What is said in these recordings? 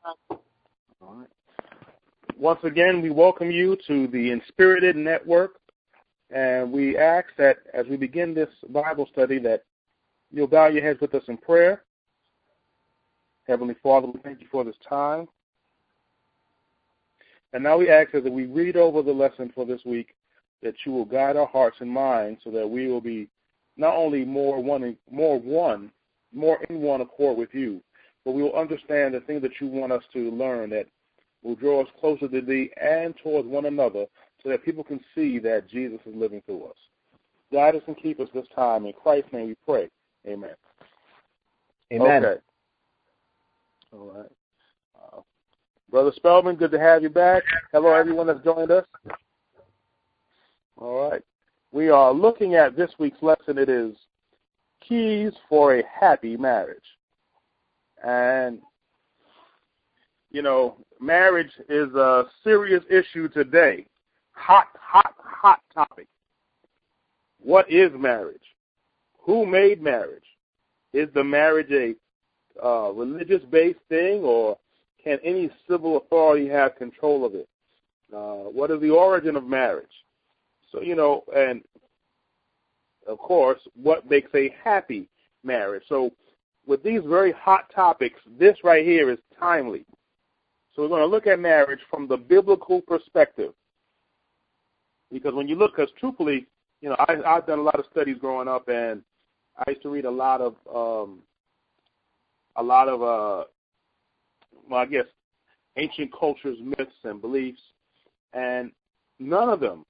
All right. Once again, we welcome you to the Inspirited Network, and we ask that as we begin this Bible study that you'll bow your heads with us in prayer. Heavenly Father, we thank you for this time. And now we ask that we read over the lesson for this week, that you will guide our hearts and minds so that we will be not only more in one accord with you, but we will understand the things that you want us to learn that will draw us closer to thee and towards one another so that people can see that Jesus is living through us. Guide us and keep us this time. In Christ's name we pray. Amen. Amen. Okay. All right. Brother Spellman, good to have you back. Hello, everyone that's joined us. All right. We are looking at this week's lesson. It is Keys for a Happy Marriage. And, you know, marriage is a serious issue today. Hot topic. What is marriage? Who made marriage? Is the marriage a religious-based thing, or can any civil authority have control of it? What is the origin of marriage? So, you know, and, of course, what makes a happy marriage? So, with these very hot topics, this right here is timely. So we're going to look at marriage from the biblical perspective. Because when you look, because truthfully, you know, I've done a lot of studies growing up, and I used to read a lot of I guess, ancient cultures, myths, and beliefs, and none of them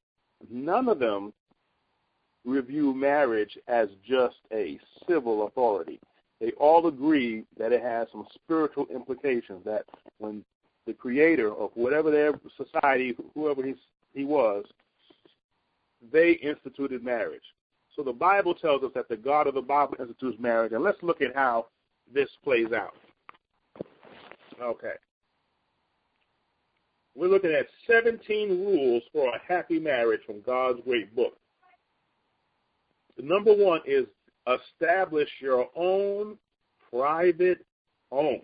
review marriage as just a civil authority. They all agree that it has some spiritual implications, that when the creator of whatever their society, whoever he was, they instituted marriage. So the Bible tells us that the God of the Bible institutes marriage, and let's look at how this plays out. Okay. We're looking at 17 rules for a happy marriage from God's great book. The number one is establish your own private home.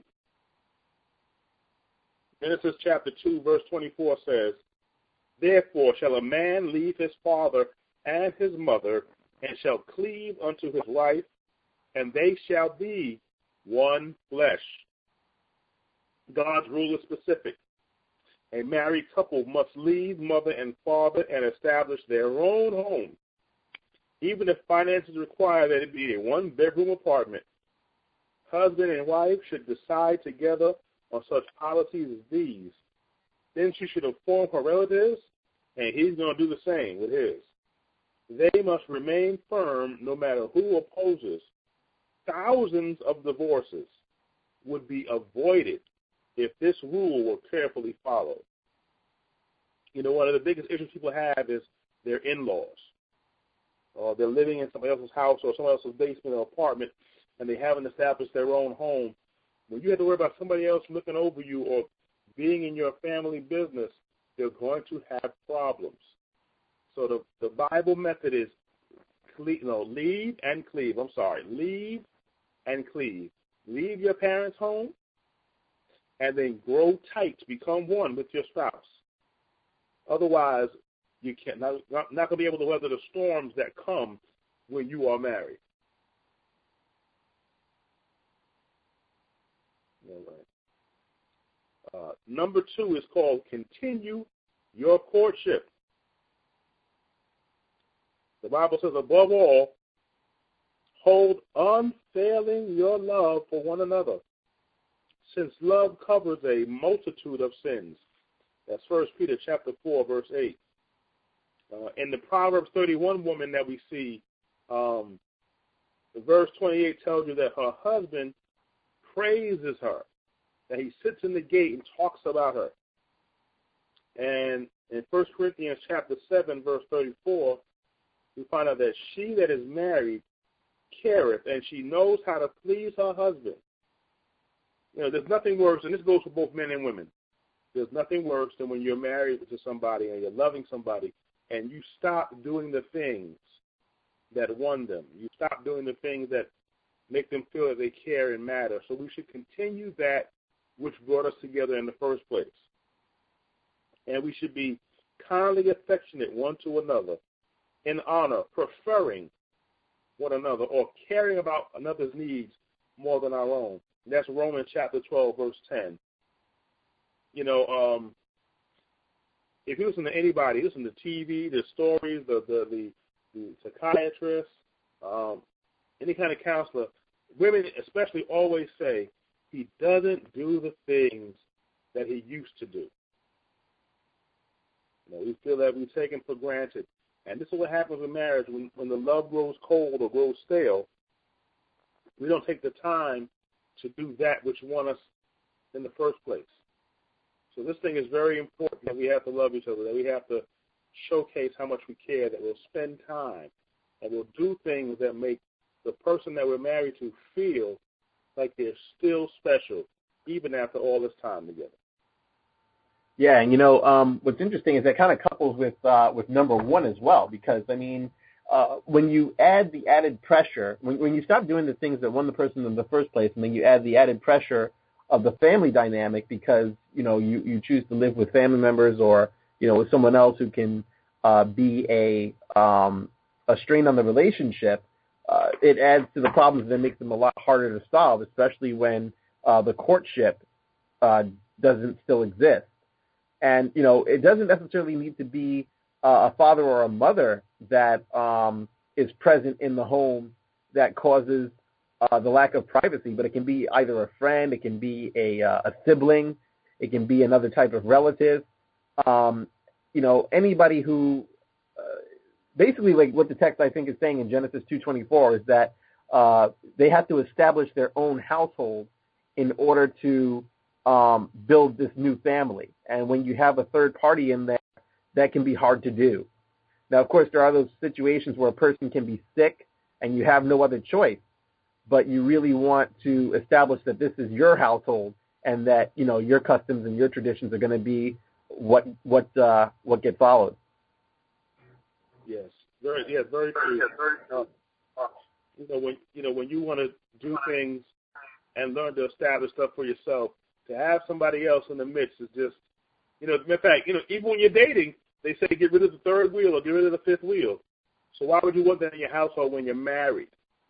Genesis chapter 2, verse 24 says, "Therefore shall a man leave his father and his mother, and shall cleave unto his wife, and they shall be one flesh." God's rule is specific. A married couple must leave mother and father and establish their own home. Even if finances require that it be a one-bedroom apartment, husband and wife should decide together on such policies as these. Then she should inform her relatives, and he's going to do the same with his. They must remain firm no matter who opposes. Thousands of divorces would be avoided if this rule were carefully followed. You know, one of the biggest issues people have is their in-laws. Or they're living in somebody else's house or someone else's basement or apartment, and they haven't established their own home. When you have to worry about somebody else looking over you or being in your family business, they're going to have problems. So the Bible method is leave and cleave. Leave and cleave. Leave your parents' home, and then grow tight to become one with your spouse. Otherwise, you can't not going to be able to weather the storms that come when you are married. All right. Number 2 is called continue your courtship. The Bible says, above all, hold unfailing your love for one another, since love covers a multitude of sins. That's 1 Peter chapter 4, verse 8. In the Proverbs 31 woman that we see, the verse 28 tells you that her husband praises her, that he sits in the gate and talks about her. And in 1 Corinthians chapter 7, verse 34, we find out that she that is married careth, and she knows how to please her husband. You know, there's nothing worse, and this goes for both men and women. There's nothing worse than when you're married to somebody and you're loving somebody, and you stop doing the things that won them. You stop doing the things that make them feel that they care and matter. So we should continue that which brought us together in the first place. And we should be kindly affectionate one to another, in honor, preferring one another, or caring about another's needs more than our own. And that's Romans chapter 12, verse 10. You know, if you listen to anybody, listen to TV, the stories, the psychiatrists, any kind of counselor, women especially always say, he doesn't do the things that he used to do. You know, we feel that we've taken for granted. And this is what happens in marriage when the love grows cold or grows stale. We don't take the time to do that which won us in the first place. So this thing is very important, that we have to love each other, that we have to showcase how much we care, that we'll spend time, and we'll do things that make the person that we're married to feel like they're still special, even after all this time together. Yeah, and you know, what's interesting is that kind of couples with number one as well, because I mean, when you add the added pressure, when you stop doing the things that won the person in the first place, and then you add the added pressure of the family dynamic, because you know you choose to live with family members or you know with someone else who can be a strain on the relationship, it adds to the problems that makes them a lot harder to solve, especially when the courtship doesn't still exist. And, you know, it doesn't necessarily need to be a father or a mother that is present in the home that causes the lack of privacy, but it can be either a friend, it can be a sibling, it can be another type of relative. You know, anybody who basically, like what the text I think is saying in Genesis 2:24 is that they have to establish their own household in order to build this new family. And when you have a third party in there, that can be hard to do. Now, of course, there are those situations where a person can be sick and you have no other choice, but you really want to establish that this is your household and that, you know, your customs and your traditions are going to be what get followed. Yes, very true. When you want to do things and learn to establish stuff for yourself, to have somebody else in the midst is just, you know, in fact, you know, even when you're dating, they say get rid of the third wheel or get rid of the fifth wheel. So why would you want that in your household when you're married?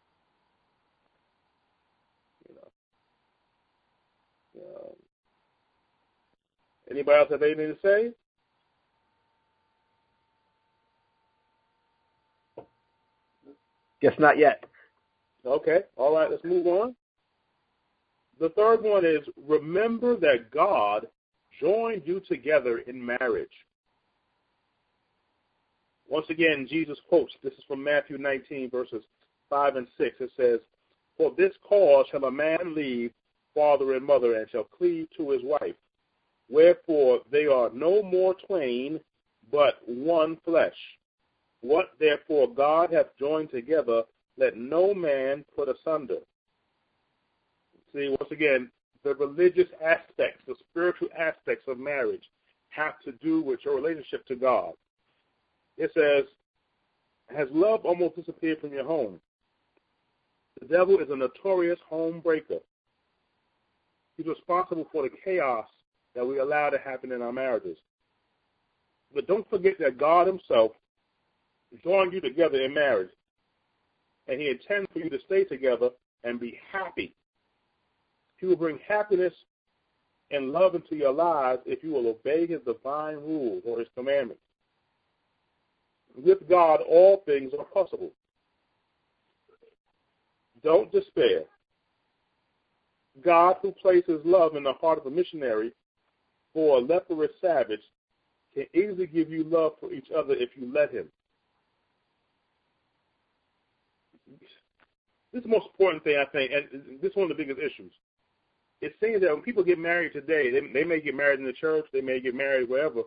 You know. Anybody else have anything to say? Guess not yet. Okay. All right. Let's move on. The third one is remember that God joined you together in marriage. Once again, Jesus quotes, this is from Matthew 19, verses 5 and 6. It says, for this cause shall a man leave father and mother and shall cleave to his wife. Wherefore they are no more twain, but one flesh. What therefore God hath joined together, let no man put asunder. See, once again, the religious aspects, the spiritual aspects of marriage have to do with your relationship to God. It says, has love almost disappeared from your home? The devil is a notorious home breaker. He's responsible for the chaos that we allow to happen in our marriages. But don't forget that God himself joined you together in marriage, and he intends for you to stay together and be happy. He will bring happiness and love into your lives if you will obey his divine rules or his commandments. With God, all things are possible. Don't despair. God, who places love in the heart of a missionary for a leprous savage, can easily give you love for each other if you let him. This is the most important thing, I think, and this is one of the biggest issues. It seems that when people get married today, they may get married in the church, they may get married wherever,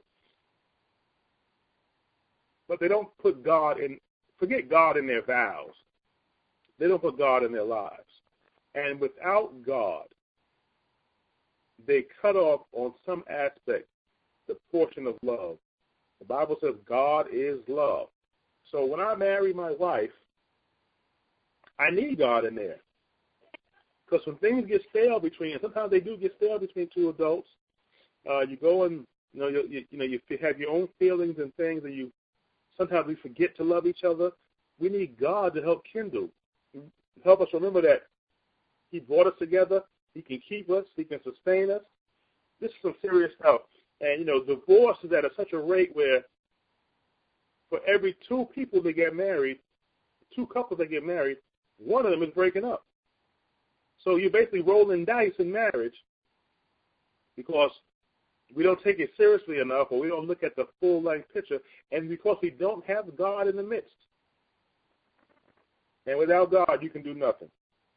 but they don't put forget God in their vows. They don't put God in their lives. And without God, they cut off on some aspect the portion of love. The Bible says God is love. So when I marry my wife, I need God in there. Because when things get stale between, and sometimes they do get stale between two adults, you go and you have your own feelings and things, and sometimes we forget to love each other. We need God to help kindle, help us remember that He brought us together. He can keep us. He can sustain us. This is some serious stuff. And divorce is at such a rate where, for every two people that get married, two couples that get married, one of them is breaking up. So you're basically rolling dice in marriage because we don't take it seriously enough, or we don't look at the full-length picture, and because we don't have God in the midst. And without God, you can do nothing.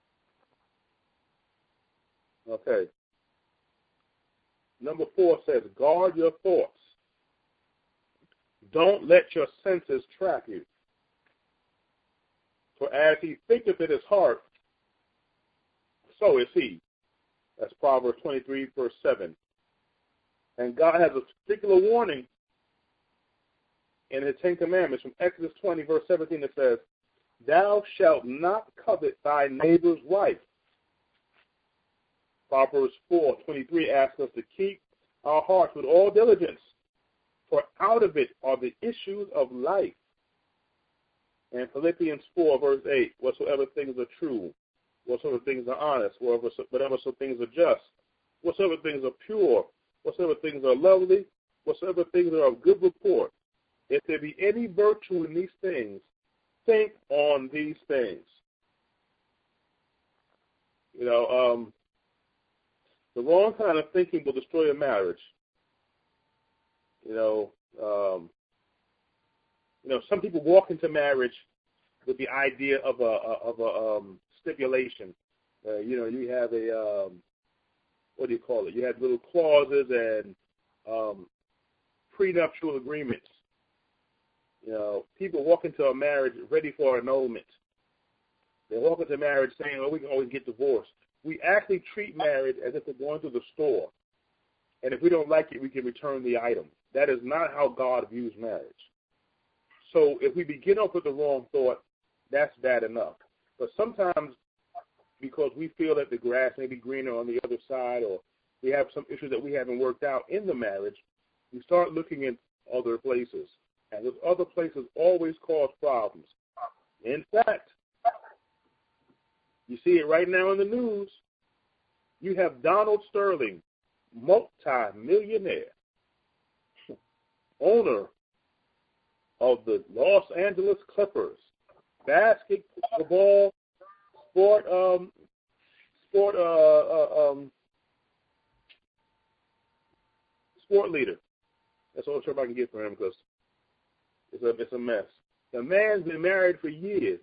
Okay. Number 4 says, guard your thoughts. Don't let your senses trap you. For as he thinketh in his heart, so is he. That's Proverbs 23, verse 7. And God has a particular warning in his 10 Commandments from Exodus 20, verse 17, that says, thou shalt not covet thy neighbor's wife. Proverbs 4:23 asks us to keep our hearts with all diligence, for out of it are the issues of life. And Philippians 4, verse 8, whatsoever things are true, whatsoever things are honest, whatever so things are just, whatsoever things are pure, whatsoever things are lovely, whatsoever things are of good report, if there be any virtue in these things, think on these things. The wrong kind of thinking will destroy a marriage. Some people walk into marriage with the idea of a stipulation. You have a what do you call it? You have little clauses and prenuptial agreements. People walk into a marriage ready for annulment. They walk into marriage saying, "Oh, we can always get divorced." We actually treat marriage as if we're going to the store, and if we don't like it, we can return the item. That is not how God views marriage. So if we begin off with the wrong thought, that's bad enough. But sometimes, because we feel that the grass may be greener on the other side, or we have some issues that we haven't worked out in the marriage, we start looking at other places. And those other places always cause problems. In fact, you see it right now in the news. You have Donald Sterling, multi-millionaire, owner of the Los Angeles Clippers, basketball, sport leader. That's all I can get for him because it's a mess. The man's been married for years,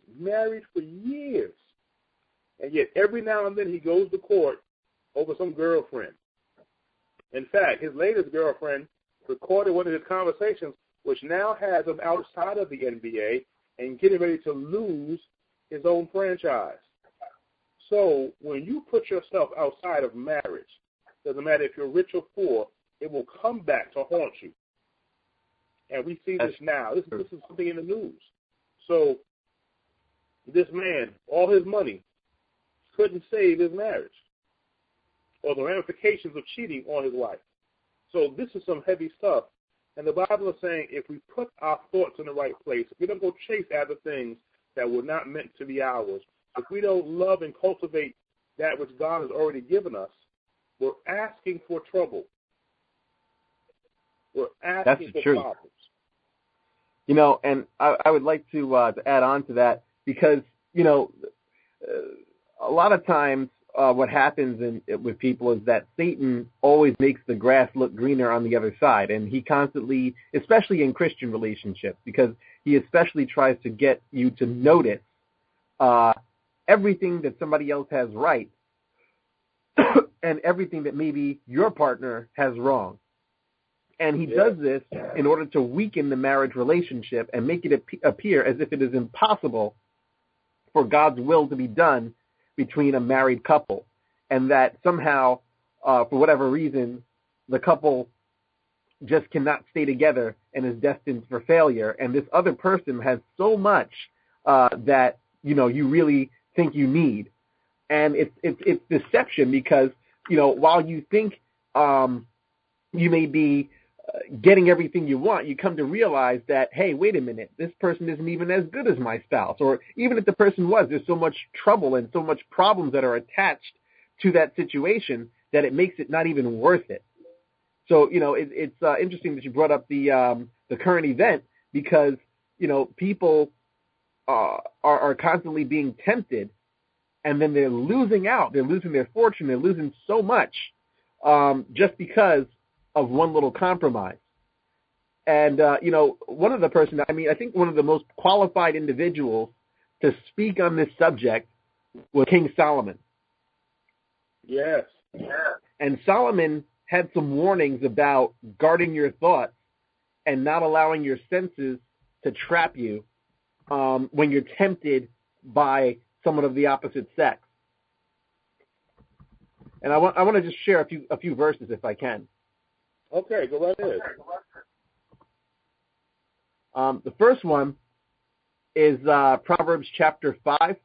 and yet every now and then he goes to court over some girlfriend. In fact, his latest girlfriend recorded one of his conversations, which now has him outside of the NBA and getting ready to lose his own franchise. So when you put yourself outside of marriage, doesn't matter if you're rich or poor, it will come back to haunt you. And we see this now. This is something in the news. So this man, all his money, couldn't save his marriage or the ramifications of cheating on his wife. So this is some heavy stuff. And the Bible is saying if we put our thoughts in the right place, if we don't go chase after things that were not meant to be ours, if we don't love and cultivate that which God has already given us, we're asking for trouble. We're asking for problems. And I would like to add on to that because, a lot of times what happens with people is that Satan always makes the grass look greener on the other side. And he constantly, especially in Christian relationships, because he especially tries to get you to notice everything that somebody else has right and everything that maybe your partner has wrong. And he does this in order to weaken the marriage relationship and make it appear as if it is impossible for God's will to be done between a married couple, and that somehow, for whatever reason, the couple just cannot stay together and is destined for failure. And this other person has so much that, you really think you need. And it's deception because, while you think you may be getting everything you want, you come to realize that, hey, wait a minute, this person isn't even as good as my spouse. Or even if the person was, there's so much trouble and so much problems that are attached to that situation that it makes it not even worth it. So, it's interesting that you brought up the current event because, people are constantly being tempted, and then they're losing out. They're losing their fortune. They're losing so much just because of one little compromise. And, one of the person, I think one of the most qualified individuals to speak on this subject was King Solomon. Yes. And Solomon had some warnings about guarding your thoughts and not allowing your senses to trap you when you're tempted by someone of the opposite sex. And I want to just share a few verses if I can. Okay, go right ahead. The first one is Proverbs chapter 5.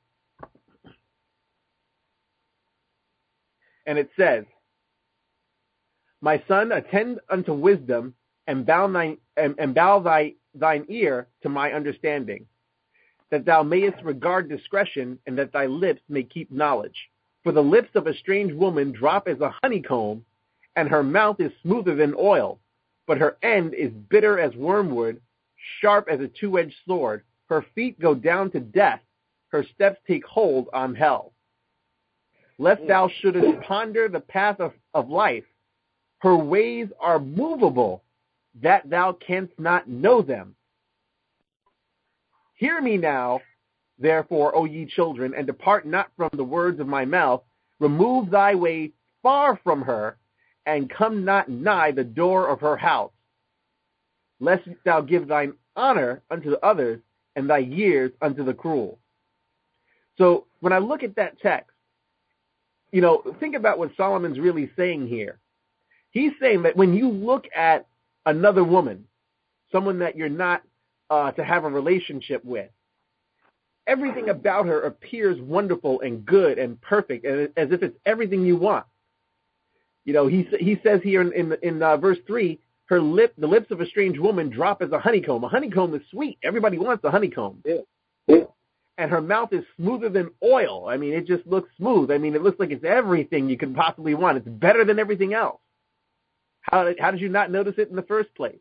And it says, "My son, attend unto wisdom, and bow thine ear to my understanding, that thou mayest regard discretion, and that thy lips may keep knowledge. For the lips of a strange woman drop as a honeycomb, and her mouth is smoother than oil, but her end is bitter as wormwood, sharp as a two-edged sword. Her feet go down to death, her steps take hold on hell. Lest thou shouldest ponder the path of life, her ways are movable, that thou canst not know them. Hear me now, therefore, O ye children, and depart not from the words of my mouth. Remove thy way far from her, and come not nigh the door of her house. Lest thou give thine honor unto the others, and thy years unto the cruel." So when I look at that text, think about what Solomon's really saying here. He's saying that when you look at another woman, someone that you're not to have a relationship with, everything about her appears wonderful and good and perfect, as if it's everything you want. He says here in verse 3, the lips of a strange woman drop as a honeycomb. A honeycomb is sweet. Everybody wants a honeycomb. Yeah. And her mouth is smoother than oil. It just looks smooth. It looks like it's everything you could possibly want. It's better than everything else. How did you not notice it in the first place?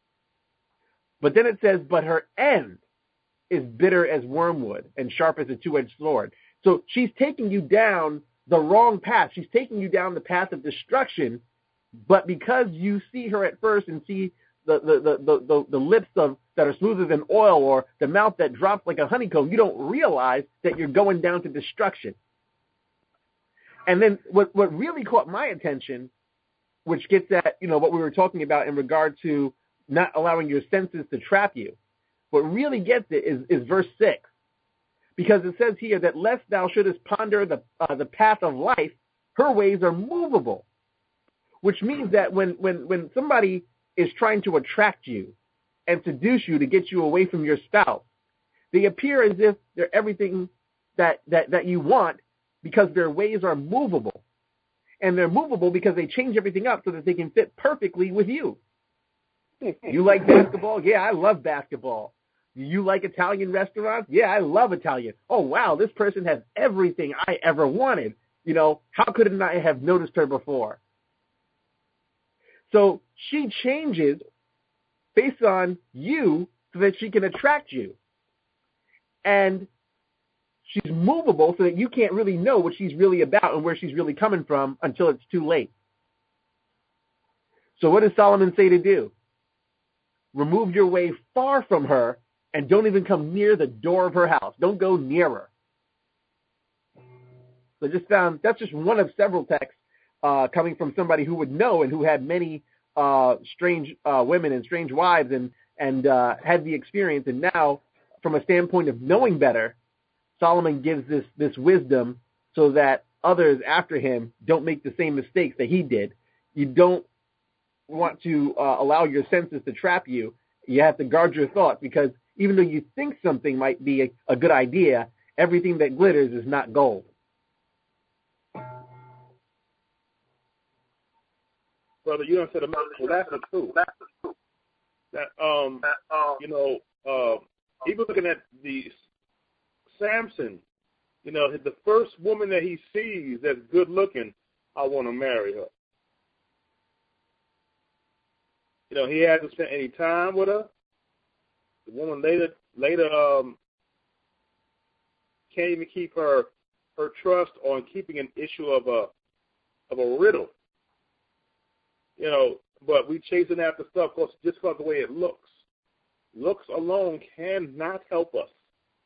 But then it says, but her end is bitter as wormwood and sharp as a two-edged sword. So she's taking you down the wrong path. She's taking you down the path of destruction, but because you see her at first and see the lips that are smoother than oil, or the mouth that drops like a honeycomb, you don't realize that you're going down to destruction. And then what really caught my attention, which gets at what we were talking about in regard to not allowing your senses to trap you, what really gets it is verse 6, because it says here that lest thou shouldest ponder the path of life, her ways are movable, which means that when somebody is trying to attract you and seduce you to get you away from your spouse, they appear as if they're everything that you want, because their ways are movable. And they're movable because they change everything up so that they can fit perfectly with you. You like basketball? Yeah, I love basketball. You like Italian restaurants? Yeah, I love Italian. Oh, wow, this person has everything I ever wanted. How could I have noticed her before? So she changes based on you so that she can attract you. And she's movable so that you can't really know what she's really about and where she's really coming from until it's too late. So what does Solomon say to do? Remove your way far from her and don't even come near the door of her house. Don't go near her. So that's just one of several texts coming from somebody who would know and who had many strange women and strange wives and had the experience. And now, from a standpoint of knowing better, Solomon gives this wisdom so that others after him don't make the same mistakes that he did. You don't want to allow your senses to trap you. You have to guard your thoughts, because even though you think something might be a good idea, everything that glitters is not gold. brother, you don't say the well, that's the truth. That even looking at the Samson, the first woman that he sees that's good looking, I want to marry her. He hasn't spent any time with her. The woman later can't even keep her trust on keeping an issue of a riddle. But we chasing after stuff just because the way it looks. Looks alone cannot help us.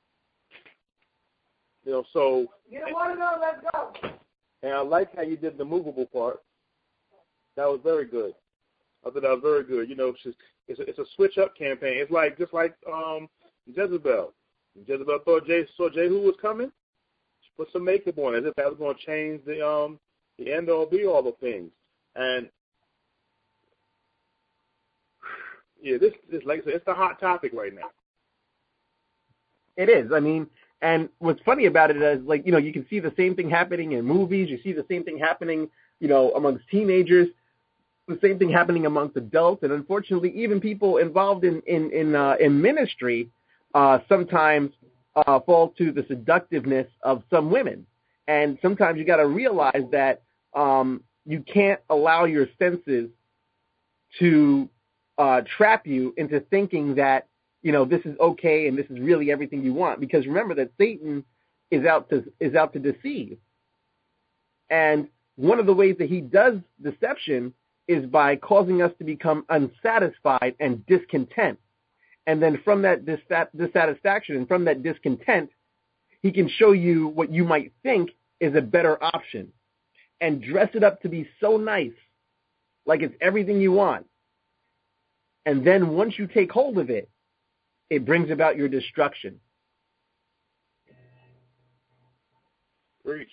So. You don't want to know? Let's go. And I like how you did the movable part. That was very good. I thought that was very good. It's a switch up campaign. It's just like Jezebel. Jezebel saw Jehu was coming. She put some makeup on as if that was going to change the end all be all of things. And yeah, this like I said, it's the hot topic right now. It is. I mean, and what's funny about it is, you can see the same thing happening in movies. You see the same thing happening, amongst teenagers. The same thing happening amongst adults, and unfortunately, even people involved in ministry sometimes fall to the seductiveness of some women. And sometimes you got to realize that you can't allow your senses to trap you into thinking that this is okay and this is really everything you want. Because remember that Satan is out to deceive, and one of the ways that he does deception is by causing us to become unsatisfied and discontent. And then from that dissatisfaction and from that discontent, he can show you what you might think is a better option and dress it up to be so nice, like it's everything you want. And then once you take hold of it, it brings about your destruction. Preach.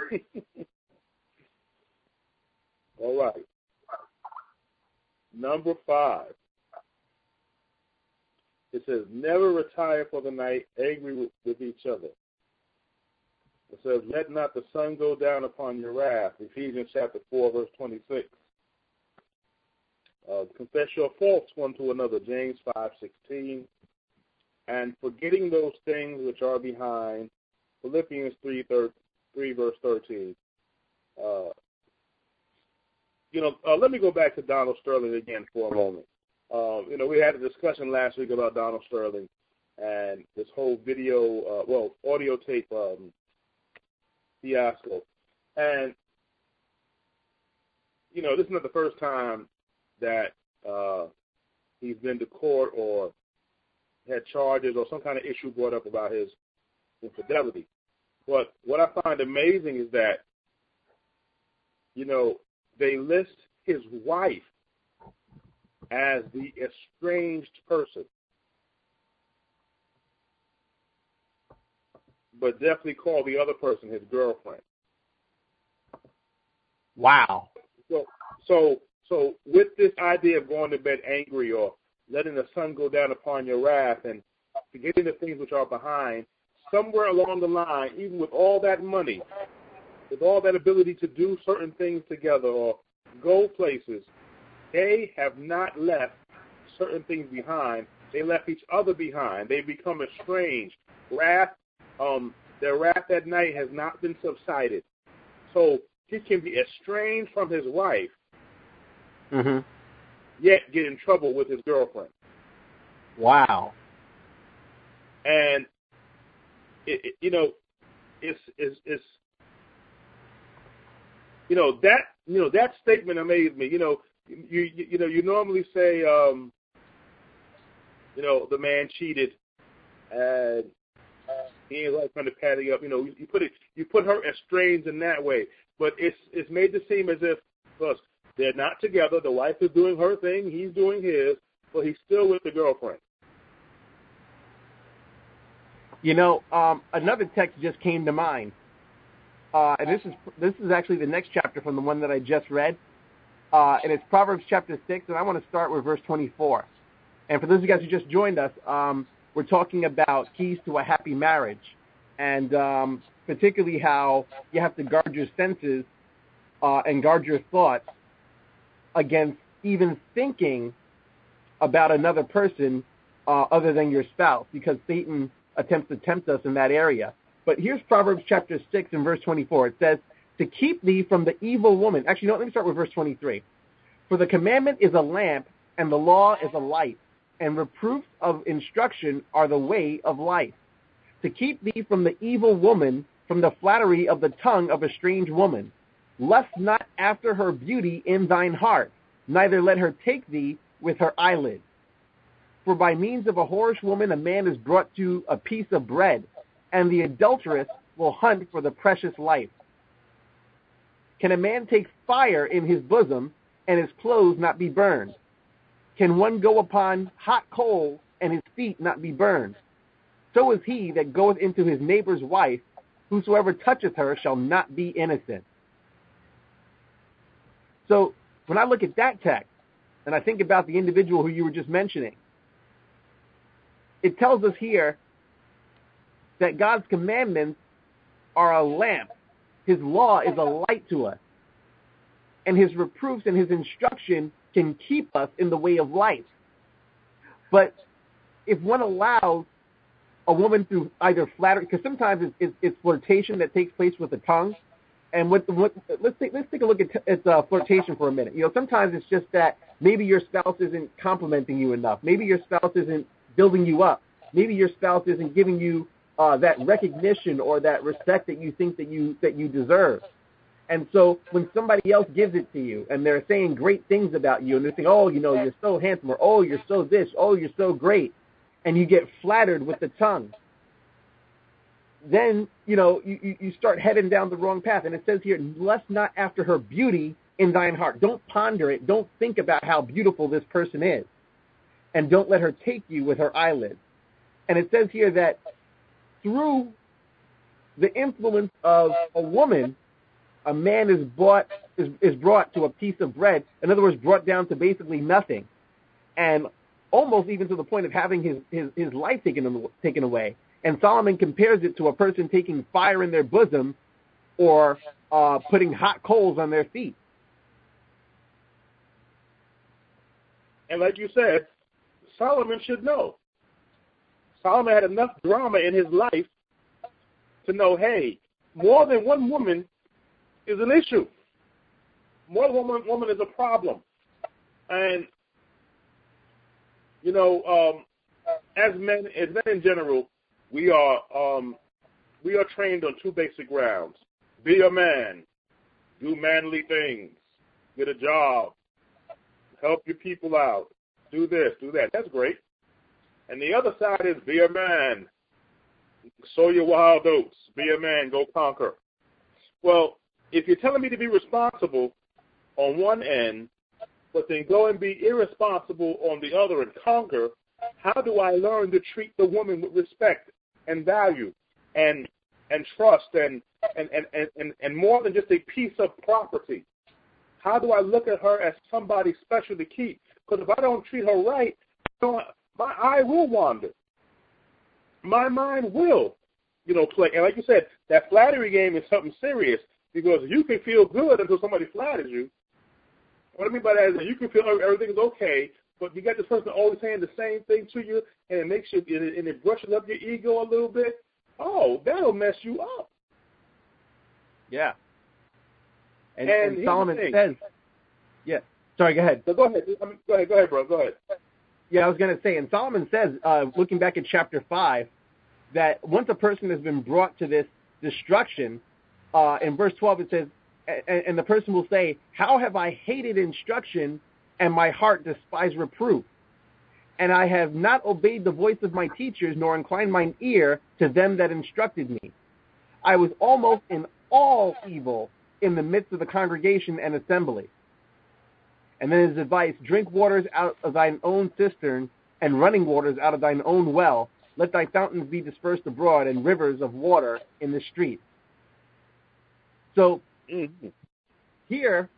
All right. Number 5. It says, never retire for the night angry with each other. It says, let not the sun go down upon your wrath. Ephesians chapter 4, verse 26. Confess your faults one to another. James 5:16. And forgetting those things which are behind. Philippians 3 verse 13. Let me go back to Donald Sterling again for a moment. We had a discussion last week about Donald Sterling and this whole audio tape fiasco. And, this is not the first time that he's been to court or had charges or some kind of issue brought up about his infidelity. But what I find amazing is that, they list his wife as the estranged person, but definitely call the other person his girlfriend. Wow. So with this idea of going to bed angry or letting the sun go down upon your wrath and forgetting the things which are behind, somewhere along the line, even with all that money, with all that ability to do certain things together or go places, they have not left certain things behind. They left each other behind. They become estranged. Their wrath at night has not been subsided. So he can be estranged from his wife, yet get in trouble with his girlfriend. Wow. And that statement amazed me. You normally say, the man cheated, and he ain't like trying to pat it up. You put her estranged in that way, but it's made to seem as if, plus, they're not together. The wife is doing her thing, he's doing his, but he's still with the girlfriend. Another text just came to mind. And this is actually the next chapter from the one that I just read. And it's Proverbs chapter 6, and I want to start with verse 24. And for those of you guys who just joined us, we're talking about keys to a happy marriage, and particularly how you have to guard your senses and guard your thoughts against even thinking about another person other than your spouse, because Satan attempts to tempt us in that area. But here's Proverbs chapter 6 and verse 24. It says, to keep thee from the evil woman. Actually, no, let me start with verse 23. For the commandment is a lamp, and the law is a light, and reproofs of instruction are the way of life. To keep thee from the evil woman, from the flattery of the tongue of a strange woman. Lust not after her beauty in thine heart, neither let her take thee with her eyelids. For by means of a whorish woman a man is brought to a piece of bread, and the adulteress will hunt for the precious life. Can a man take fire in his bosom, and his clothes not be burned? Can one go upon hot coals, and his feet not be burned? So is he that goeth into his neighbor's wife. Whosoever toucheth her shall not be innocent. So when I look at that text, and I think about the individual who you were just mentioning, it tells us here that God's commandments are a lamp. His law is a light to us. And his reproofs and his instruction can keep us in the way of life. But if one allows a woman through either flattery, because sometimes it's flirtation that takes place with the tongue. And let's take a look at flirtation for a minute. You know, sometimes it's just that maybe your spouse isn't complimenting you enough. Maybe your spouse isn't building you up. Maybe your spouse isn't giving you that recognition or that respect that you think that you deserve. And so when somebody else gives it to you and they're saying great things about you and they're saying, oh, you know, you're so handsome, or oh, you're so this, oh, you're so great, and you get flattered with the tongue, then, you know, you start heading down the wrong path. And it says here, lust not after her beauty in thine heart. Don't ponder it. Don't think about how beautiful this person is. And don't let her take you with her eyelids. And it says here that through the influence of a woman, a man is brought to a piece of bread. In other words, brought down to basically nothing. And almost even to the point of having his life taken away. And Solomon compares it to a person taking fire in their bosom or putting hot coals on their feet. And like you said, Solomon should know. Solomon had enough drama in his life to know, hey, more than one woman is an issue. More than one woman is a problem. And, you know, as men in general, we are trained on two basic grounds. Be a man. Do manly things. Get a job. Help your people out. Do this, do that. That's great. And the other side is be a man. Sow your wild oats. Be a man. Go conquer. Well, if you're telling me to be responsible on one end, but then go and be irresponsible on the other and conquer, how do I learn to treat the woman with respect and value and trust and more than just a piece of property? How do I look at her as somebody special to keep? Because if I don't treat her right, my eye will wander. My mind will, play. And like you said, that flattery game is something serious, because you can feel good until somebody flatters you. What I mean by that is that you can feel everything's okay, but you got this person always saying the same thing to you, and it makes you, and it brushes up your ego a little bit. Oh, that'll mess you up. Yeah. And Solomon says, yeah. Sorry, go ahead. So go ahead. Go ahead, bro. Go ahead. Yeah, I was going to say, and Solomon says, looking back at chapter 5, that once a person has been brought to this destruction, in verse 12 it says, and the person will say, how have I hated instruction, and my heart despised reproof? And I have not obeyed the voice of my teachers, nor inclined mine ear to them that instructed me. I was almost in all evil in the midst of the congregation and assembly. And then his advice, drink waters out of thine own cistern, and running waters out of thine own well. Let thy fountains be dispersed abroad, and rivers of water in the streets. So, here,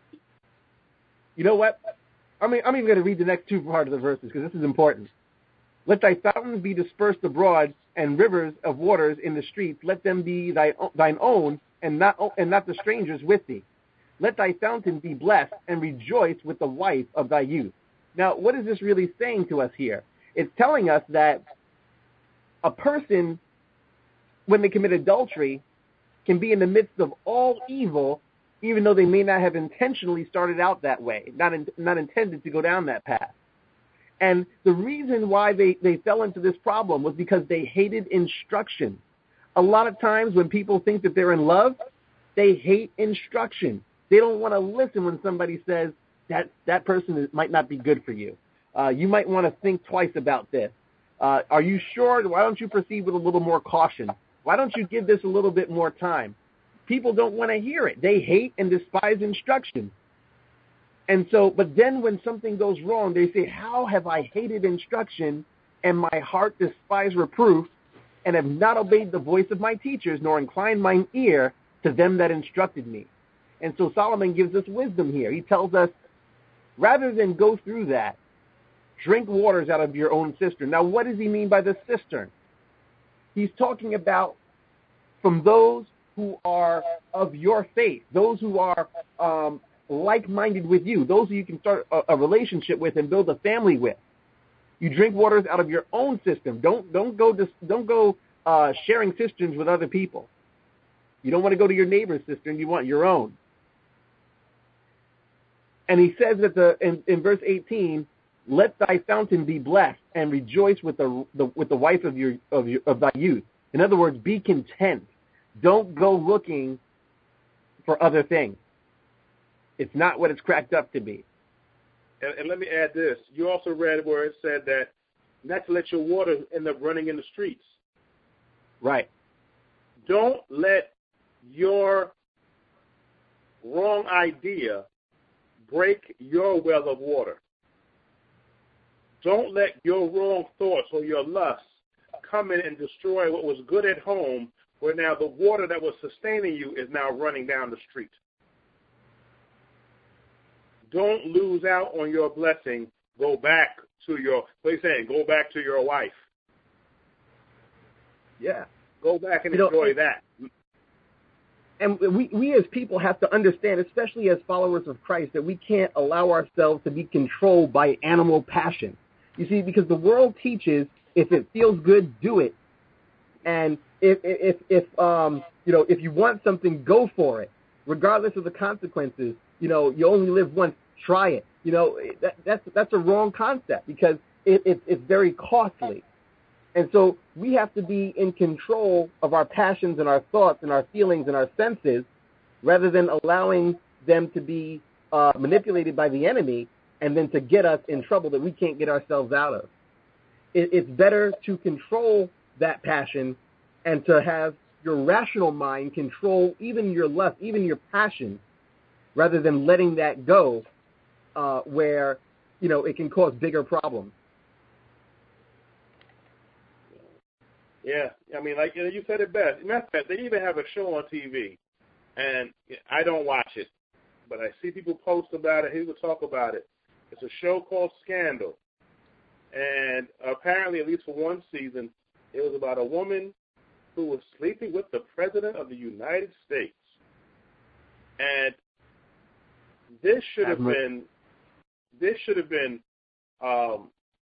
you know what? I'm even going to read the next two parts of the verses, because this is important. Let thy fountains be dispersed abroad, and rivers of waters in the streets. Let them be thine own, and not the strangers with thee. let thy fountain be blessed, and rejoice with the wife of thy youth. Now, what is this really saying to us here? It's telling us that a person, when they commit adultery, can be in the midst of all evil, even though they may not have intentionally started out that way, not intended to go down that path. And the reason why they fell into this problem was because they hated instruction. A lot of times when people think that they're in love, they hate instruction. They don't want to listen when somebody says that person might not be good for you. You might want to think twice about this. Are you sure? Why don't you proceed with a little more caution? Why don't you give this a little bit more time? People don't want to hear it. They hate and despise instruction. And so, but then when something goes wrong, they say, how have I hated instruction and my heart despised reproof, and have not obeyed the voice of my teachers, nor inclined mine ear to them that instructed me. And so Solomon gives us wisdom here. He tells us, rather than go through that, drink waters out of your own cistern. Now, what does he mean by the cistern? He's talking about from those who are of your faith, those who are like-minded with you, those who you can start a relationship with and build a family with. You drink waters out of your own cistern. Don't go sharing cisterns with other people. You don't want to go to your neighbor's cistern. You want your own. And he says that in verse 18, let thy fountain be blessed, and rejoice with the wife of thy youth. In other words, be content. Don't go looking for other things. It's not what it's cracked up to be. And let me add this. You also read where it said that not to let your water end up running in the streets. Right. Don't let your wrong idea break your well of water. Don't let your wrong thoughts or your lusts come in and destroy what was good at home, where now the water that was sustaining you is now running down the street. Don't lose out on your blessing. Go back to your, what are you saying? Go back to your wife. Yeah. Go back and enjoy that. And we as people have to understand, especially as followers of Christ, that we can't allow ourselves to be controlled by animal passion. You see, because the world teaches, if it feels good, do it. And if you want something, go for it, regardless of the consequences. You only live once. Try it. That's a wrong concept, because it's very costly. And so we have to be in control of our passions and our thoughts and our feelings and our senses, rather than allowing them to be manipulated by the enemy and then to get us in trouble that we can't get ourselves out of. It's better to control that passion and to have your rational mind control even your lust, even your passion, rather than letting that go where, it can cause bigger problems. Yeah, I mean, like you said it best. Matter of fact, they even have a show on TV, and I don't watch it, but I see people post about it. People talk about it. It's a show called Scandal, and apparently, at least for one season, it was about a woman who was sleeping with the President of the United States, and this should have been a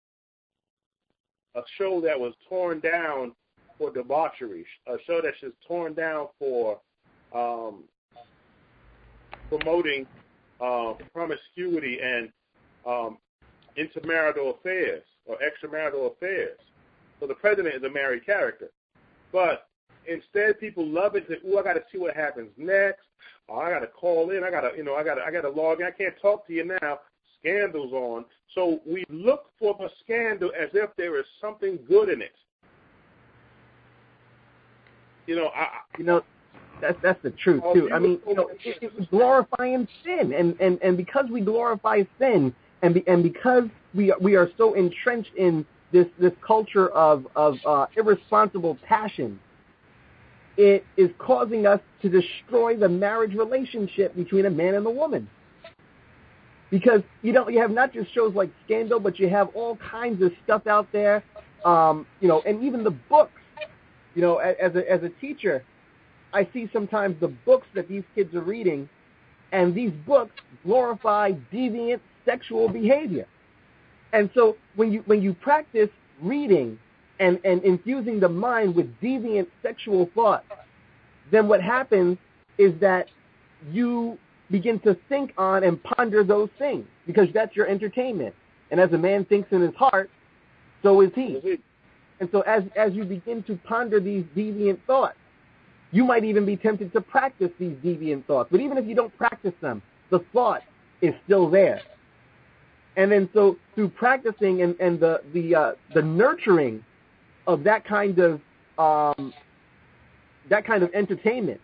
show that was torn down for debauchery, a show that's just torn down for promoting promiscuity and intermarital affairs or extramarital affairs. So the president is a married character, but instead people love it. I got to see what happens next. Oh, I got to call in. I got to log in. I can't talk to you now. Scandal's on. So we look for the scandal as if there is something good in it. That's the truth too. I mean, it's glorifying sin, and because we glorify sin, and because we are so entrenched in this culture of irresponsible passion, it is causing us to destroy the marriage relationship between a man and a woman. Because you have not just shows like Scandal, but you have all kinds of stuff out there, and even the books. As a teacher, I see sometimes the books that these kids are reading And these books glorify deviant sexual behavior. And so when you practice reading and infusing the mind with deviant sexual thoughts, then what happens is that you begin to think on and ponder those things, because that's your entertainment. And as a man thinks in his heart, so is he. And so as you begin to ponder these deviant thoughts, you might even be tempted to practice these deviant thoughts. But even if you don't practice them, the thought is still there. And then so through practicing and the nurturing of that kind of entertainment,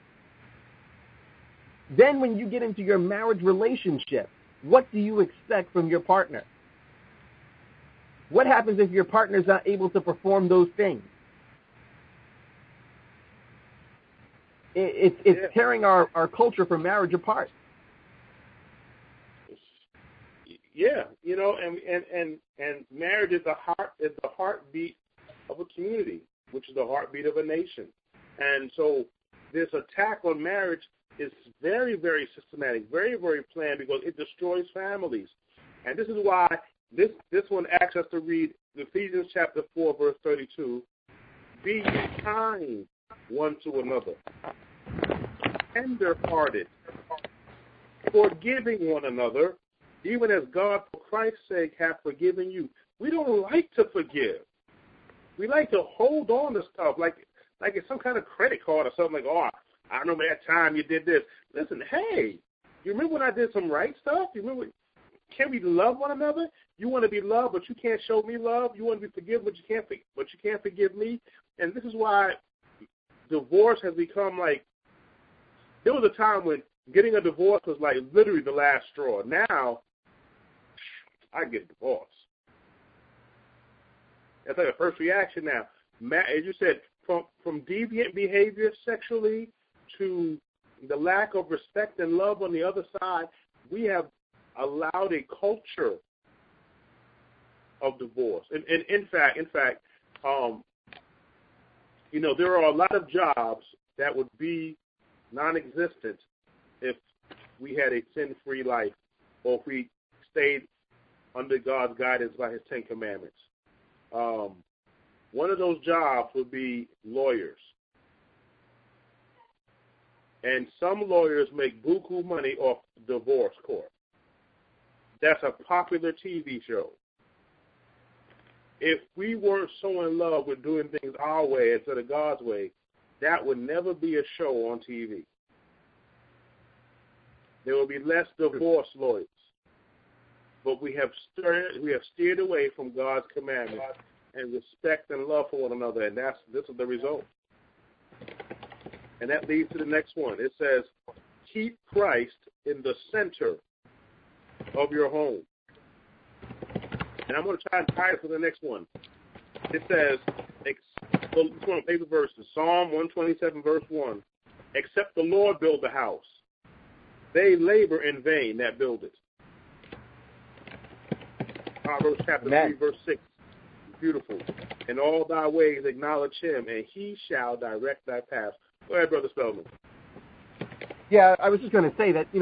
then when you get into your marriage relationship, what do you expect from your partner? What happens if your partner is not able to perform those things? It's tearing our culture for marriage apart. Yeah, and marriage is the heartbeat of a community, which is the heartbeat of a nation. And so this attack on marriage is very, very systematic, very, very planned, because it destroys families. And this is why this one asks us to read Ephesians chapter 4, verse 32. Be ye kind one to another, tender-hearted, forgiving one another, even as God, for Christ's sake, hath forgiven you. We don't like to forgive. We like to hold on to stuff like it's some kind of credit card or something, like, oh, I remember that time you did this. Listen, hey, you remember when I did some right stuff? You remember? Can we love one another? You want to be loved, but you can't show me love. You want to be forgiven, but you can't forgive me. And this is why divorce has become like, there was a time when getting a divorce was like literally the last straw. Now, I get divorced. That's like the first reaction now. As you said, from deviant behavior sexually to the lack of respect and love on the other side, we have allowed a culture of divorce. And in fact, there are a lot of jobs that would be non-existent if we had a sin-free life, or if we stayed under God's guidance by His Ten Commandments. One of those jobs would be lawyers. And some lawyers make buku money off divorce court. That's a popular TV show. If we weren't so in love with doing things our way instead of God's way, that would never be a show on TV. There will be less divorce lawyers. But we have steered away from God's commandments and respect and love for one another, and this is the result. And that leads to the next one. It says, keep Christ in the center of your home. And I'm going to try and tie it for the next one. It says, it's one of the paper verses, Psalm 127, verse 1, except the Lord build the house, they labor in vain that build it. Proverbs chapter 3, verse 6. Beautiful. In all thy ways acknowledge him, and he shall direct thy path. Go ahead, Brother Spellman. Yeah, I was just going to say that,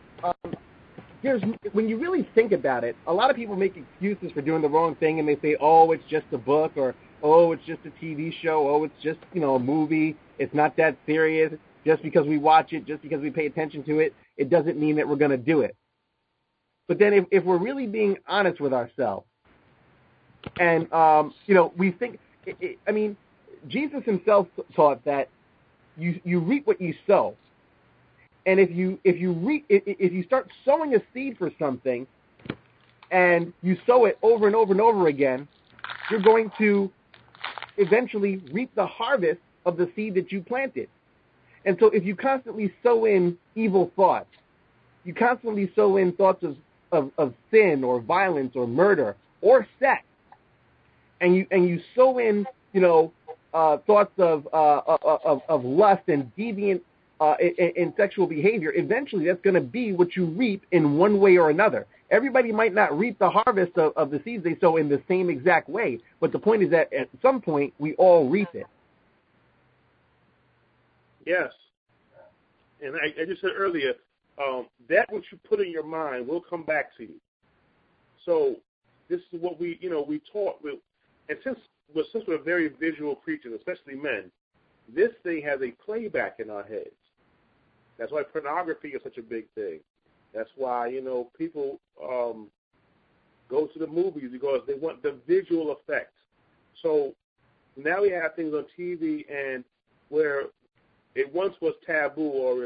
when you really think about it, a lot of people make excuses for doing the wrong thing, and they say, oh, it's just a book, or, oh, it's just a TV show, oh, it's just, a movie, it's not that serious. Just because we watch it, just because we pay attention to it, it doesn't mean that we're going to do it. But then if we're really being honest with ourselves, and, we think, Jesus himself taught that you reap what you sow. And if you start sowing a seed for something and you sow it over and over and over again, you're going to eventually reap the harvest of the seed that you planted. And so if you constantly sow in evil thoughts, you constantly sow in thoughts of sin or violence or murder or sex, and you sow in thoughts of lust and deviant in sexual behavior, eventually that's going to be what you reap in one way or another. Everybody might not reap the harvest of the seeds they sow in the same exact way, but the point is that at some point we all reap it. Yes. And I just said earlier, that which you put in your mind will come back to you. So this is what we taught. And since we're very visual creatures, especially men, this thing has a playback in our heads. That's why pornography is such a big thing. That's why, people go to the movies because they want the visual effect. So now we have things on TV and where it once was taboo or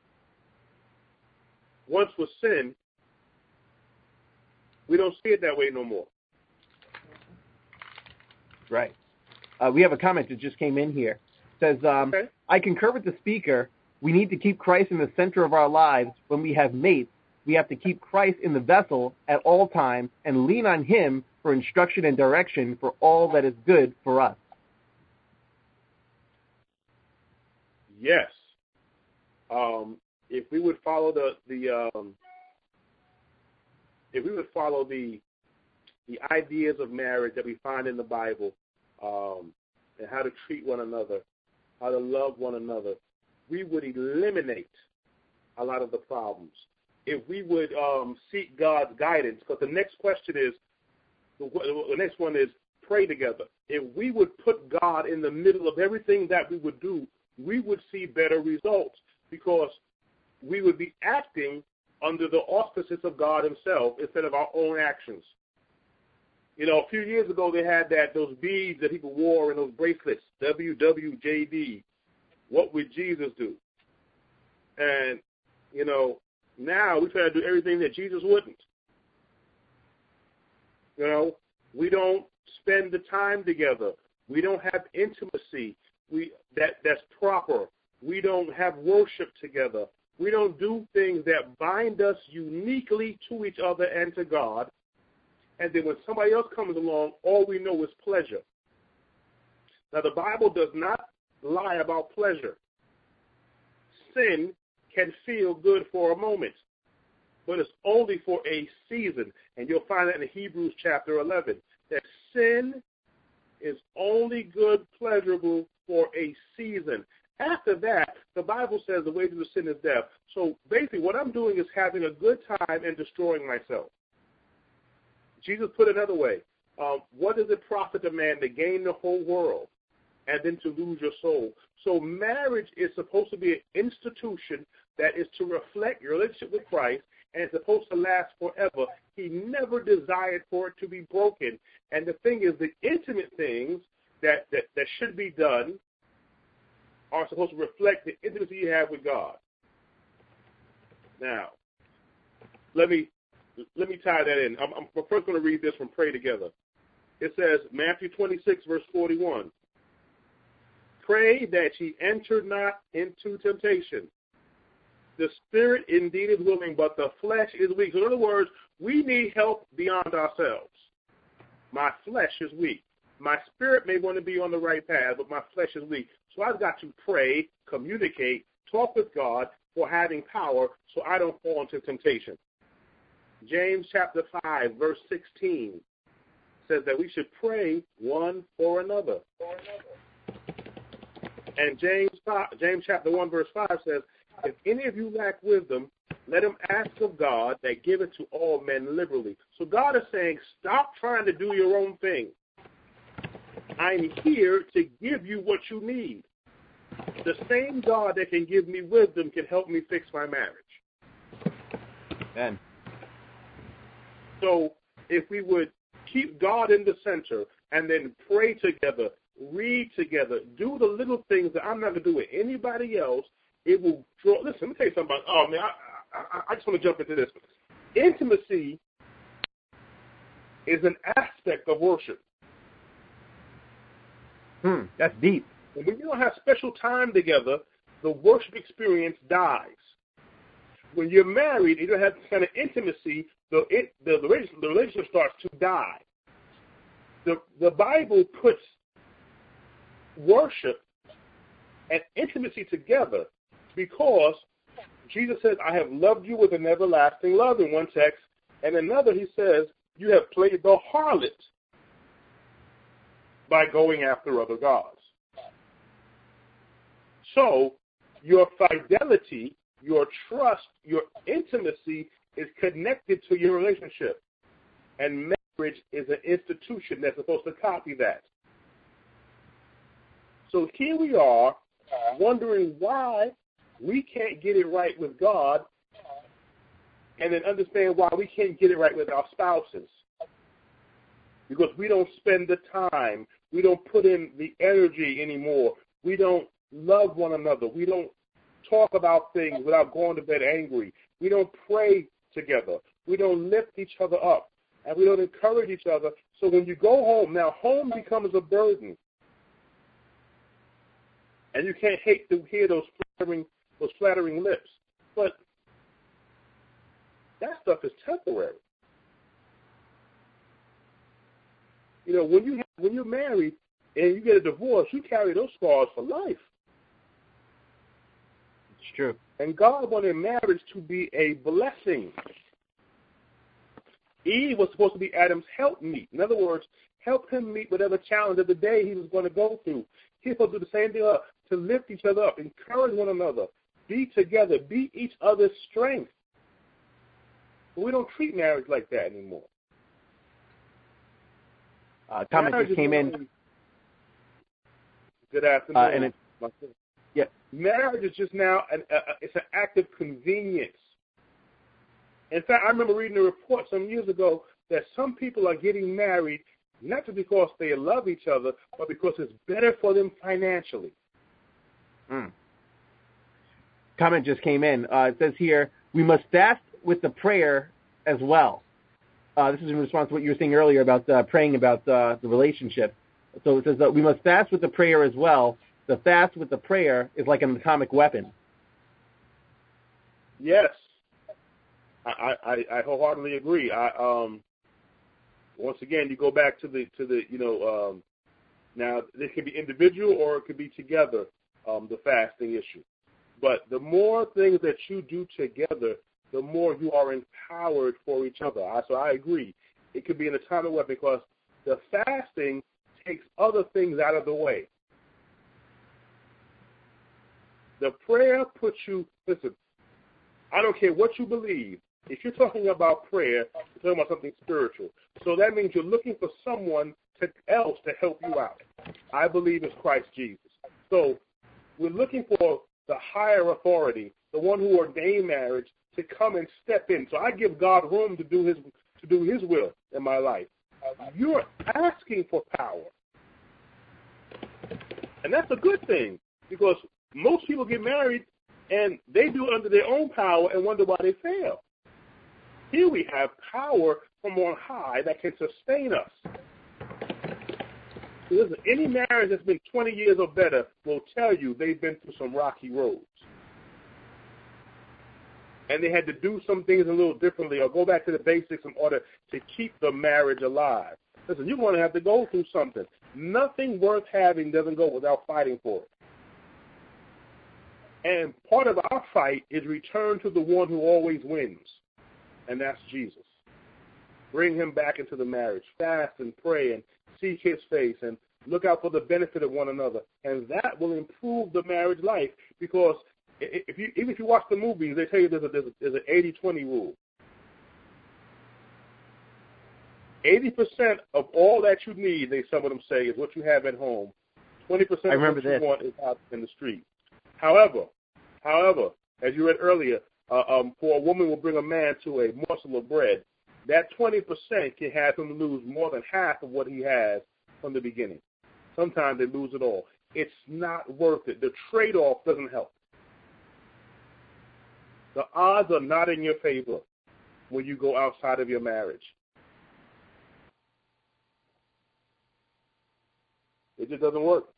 once was sin, we don't see it that way no more. Right. We have a comment that just came in here. It says, okay. I concur with the speaker. We need to keep Christ in the center of our lives. When we have mates, we have to keep Christ in the vessel at all times and lean on him for instruction and direction for all that is good for us. Yes. If we would follow the ideas of marriage that we find in the Bible, and how to treat one another, how to love one another, we would eliminate a lot of the problems. If we would seek God's guidance, because the next question is, the next one is pray together. If we would put God in the middle of everything that we would do, we would see better results because we would be acting under the auspices of God himself instead of our own actions. A few years ago they had those beads that people wore in those bracelets, WWJD. What would Jesus do? And, now we try to do everything that Jesus wouldn't. We don't spend the time together. We don't have intimacy that's proper. We don't have worship together. We don't do things that bind us uniquely to each other and to God. And then when somebody else comes along, all we know is pleasure. Now, the Bible does not lie about pleasure. Sin can feel good for a moment, but it's only for a season. And you'll find that in Hebrews chapter 11, that sin is only good, pleasurable for a season. After that, the Bible says the wages of sin is death. So basically what I'm doing is having a good time and destroying myself. Jesus put it another way. What does it profit a man to gain the whole world and then to lose your soul? So marriage is supposed to be an institution that is to reflect your relationship with Christ, and it's supposed to last forever. He never desired for it to be broken. And the thing is, the intimate things that should be done are supposed to reflect the intimacy you have with God. Now, let me tie that in. I'm first going to read this from Pray Together. It says, Matthew 26, verse 41. Pray that ye enter not into temptation. The spirit indeed is willing, but the flesh is weak. So in other words, we need help beyond ourselves. My flesh is weak. My spirit may want to be on the right path, but my flesh is weak. So I've got to pray, communicate, talk with God for having power so I don't fall into temptation. James chapter 5, verse 16 says that we should pray one for another. And James chapter 1, verse 5 says, if any of you lack wisdom, let him ask of God that giveth to all men liberally. So God is saying, stop trying to do your own thing. I'm here to give you what you need. The same God that can give me wisdom can help me fix my marriage. Amen. So if we would keep God in the center and then pray together, read together, do the little things that I'm not going to do with anybody else, it will draw. Listen, let me tell you something about, I just want to jump into this. Intimacy is an aspect of worship. That's deep. And when you don't have special time together, the worship experience dies. When you're married, you don't have this kind of intimacy, the relationship starts to die. The Bible puts worship and intimacy together because Jesus says, I have loved you with an everlasting love in one text, and another he says, you have played the harlot by going after other gods. So your fidelity your trust, your intimacy is connected to your relationship. And marriage is an institution that's supposed to copy that. So here we are wondering why we can't get it right with God, and then understand why we can't get it right with our spouses. Because we don't spend the time. We don't put in the energy anymore. We don't love one another. We don't talk about things without going to bed angry. We don't pray together. We don't lift each other up. And we don't encourage each other. So when you go home, now home becomes a burden. And you can't hate to hear those flattering lips. But that stuff is temporary. You know, when you're married and you get a divorce, you carry those scars for life. It's true. And God wanted marriage to be a blessing. Eve was supposed to be Adam's helpmeet. In other words, help him meet whatever challenge of the day he was going to go through. He's supposed to do the same thing, to lift each other up, encourage one another, be together, be each other's strength. But we don't treat marriage like that anymore. Comment just came in. Good afternoon. Yeah. Marriage is just now it's an act of convenience. In fact, I remember reading a report some years ago that some people are getting married not just because they love each other, but because it's better for them financially. Comment just came in. It says here, we must fast with the prayer as well. This is in response to what you were saying earlier about praying about the relationship. So it says that we must fast with the prayer as well. The fast with the prayer is like an atomic weapon. Yes, I wholeheartedly agree. Once again, you go back to the now this could be individual or it could be together, the fasting issue. But the more things that you do together, the more you are empowered for each other. So I agree. It could be an atomic weapon because the fasting takes other things out of the way. The prayer puts you, listen, I don't care what you believe. If you're talking about prayer, you're talking about something spiritual. So that means you're looking for someone else to help you out. I believe it's Christ Jesus. So we're looking for the higher authority, the one who ordained marriage, to come and step in. So I give God room to do his will in my life. You're asking for power. And that's a good thing because most people get married and they do it under their own power and wonder why they fail. Here we have power from on high that can sustain us. Listen, any marriage that's been 20 years or better will tell you they've been through some rocky roads. And they had to do some things a little differently or go back to the basics in order to keep the marriage alive. Listen, you're going to have to go through something. Nothing worth having doesn't go without fighting for it. And part of our fight is return to the one who always wins, and that's Jesus. Bring him back into the marriage. Fast and pray and seek his face and look out for the benefit of one another. And that will improve the marriage life because even if you watch the movies, they tell you there's an 80-20 rule. 80% of all that you need, some of them say, is what you have at home. 20% of what you want is out in the street. However, as you read earlier, for a woman will bring a man to a morsel of bread. That 20% can have him lose more than half of what he has from the beginning. Sometimes they lose it all. It's not worth it. The trade-off doesn't help. The odds are not in your favor when you go outside of your marriage. It just doesn't work.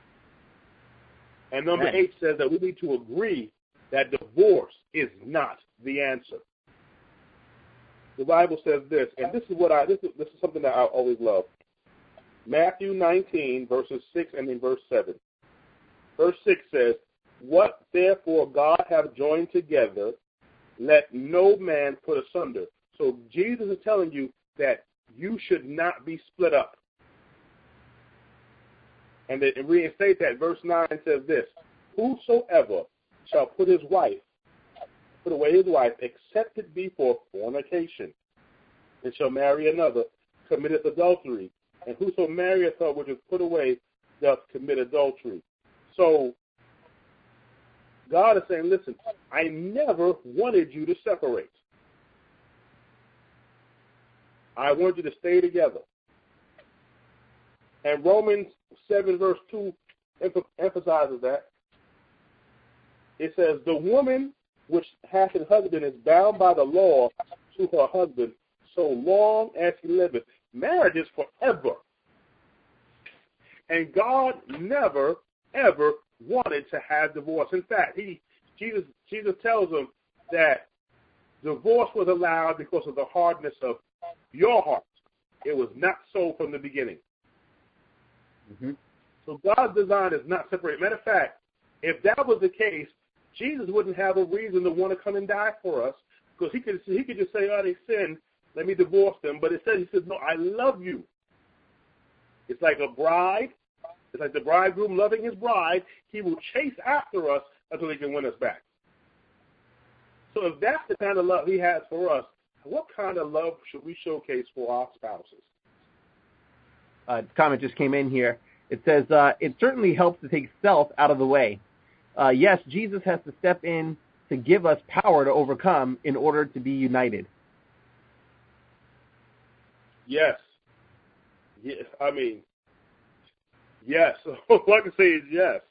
And number 8 says that we need to agree that divorce is not the answer. The Bible says this, and this is something that I always love. Matthew 19, verses 6 and then verse 7. Verse 6 says, "What therefore God hath joined together, let no man put asunder." So Jesus is telling you that you should not be split up. And reinstate that, verse 9 says this, "Whosoever shall put his wife put away his wife, except it be for fornication, and shall marry another, committeth adultery. And whoso marrieth her which is put away doth commit adultery. So God is saying, listen, I never wanted you to separate. I want you to stay together. And Romans 7 verse 2 emphasizes that. It says, the woman which hath an husband is bound by the law to her husband so long as he liveth. Marriage is forever. And God never, ever wanted to have divorce. In fact, Jesus tells him that divorce was allowed because of the hardness of your heart. It was not so from the beginning. Mm-hmm. So God's design is not separate. Matter of fact, if that was the case, Jesus wouldn't have a reason to want to come and die for us, because he could just say, oh, they sinned, let me divorce them. But instead he says, no, I love you. It's like a bride. It's like the bridegroom loving his bride. He will chase after us until he can win us back. So if that's the kind of love he has for us, what kind of love should we showcase for our spouses? Comment just came in here. It says, it certainly helps to take self out of the way. Yes, Jesus has to step in to give us power to overcome in order to be united. Yes. Yes. I mean, yes. All I can say is yes.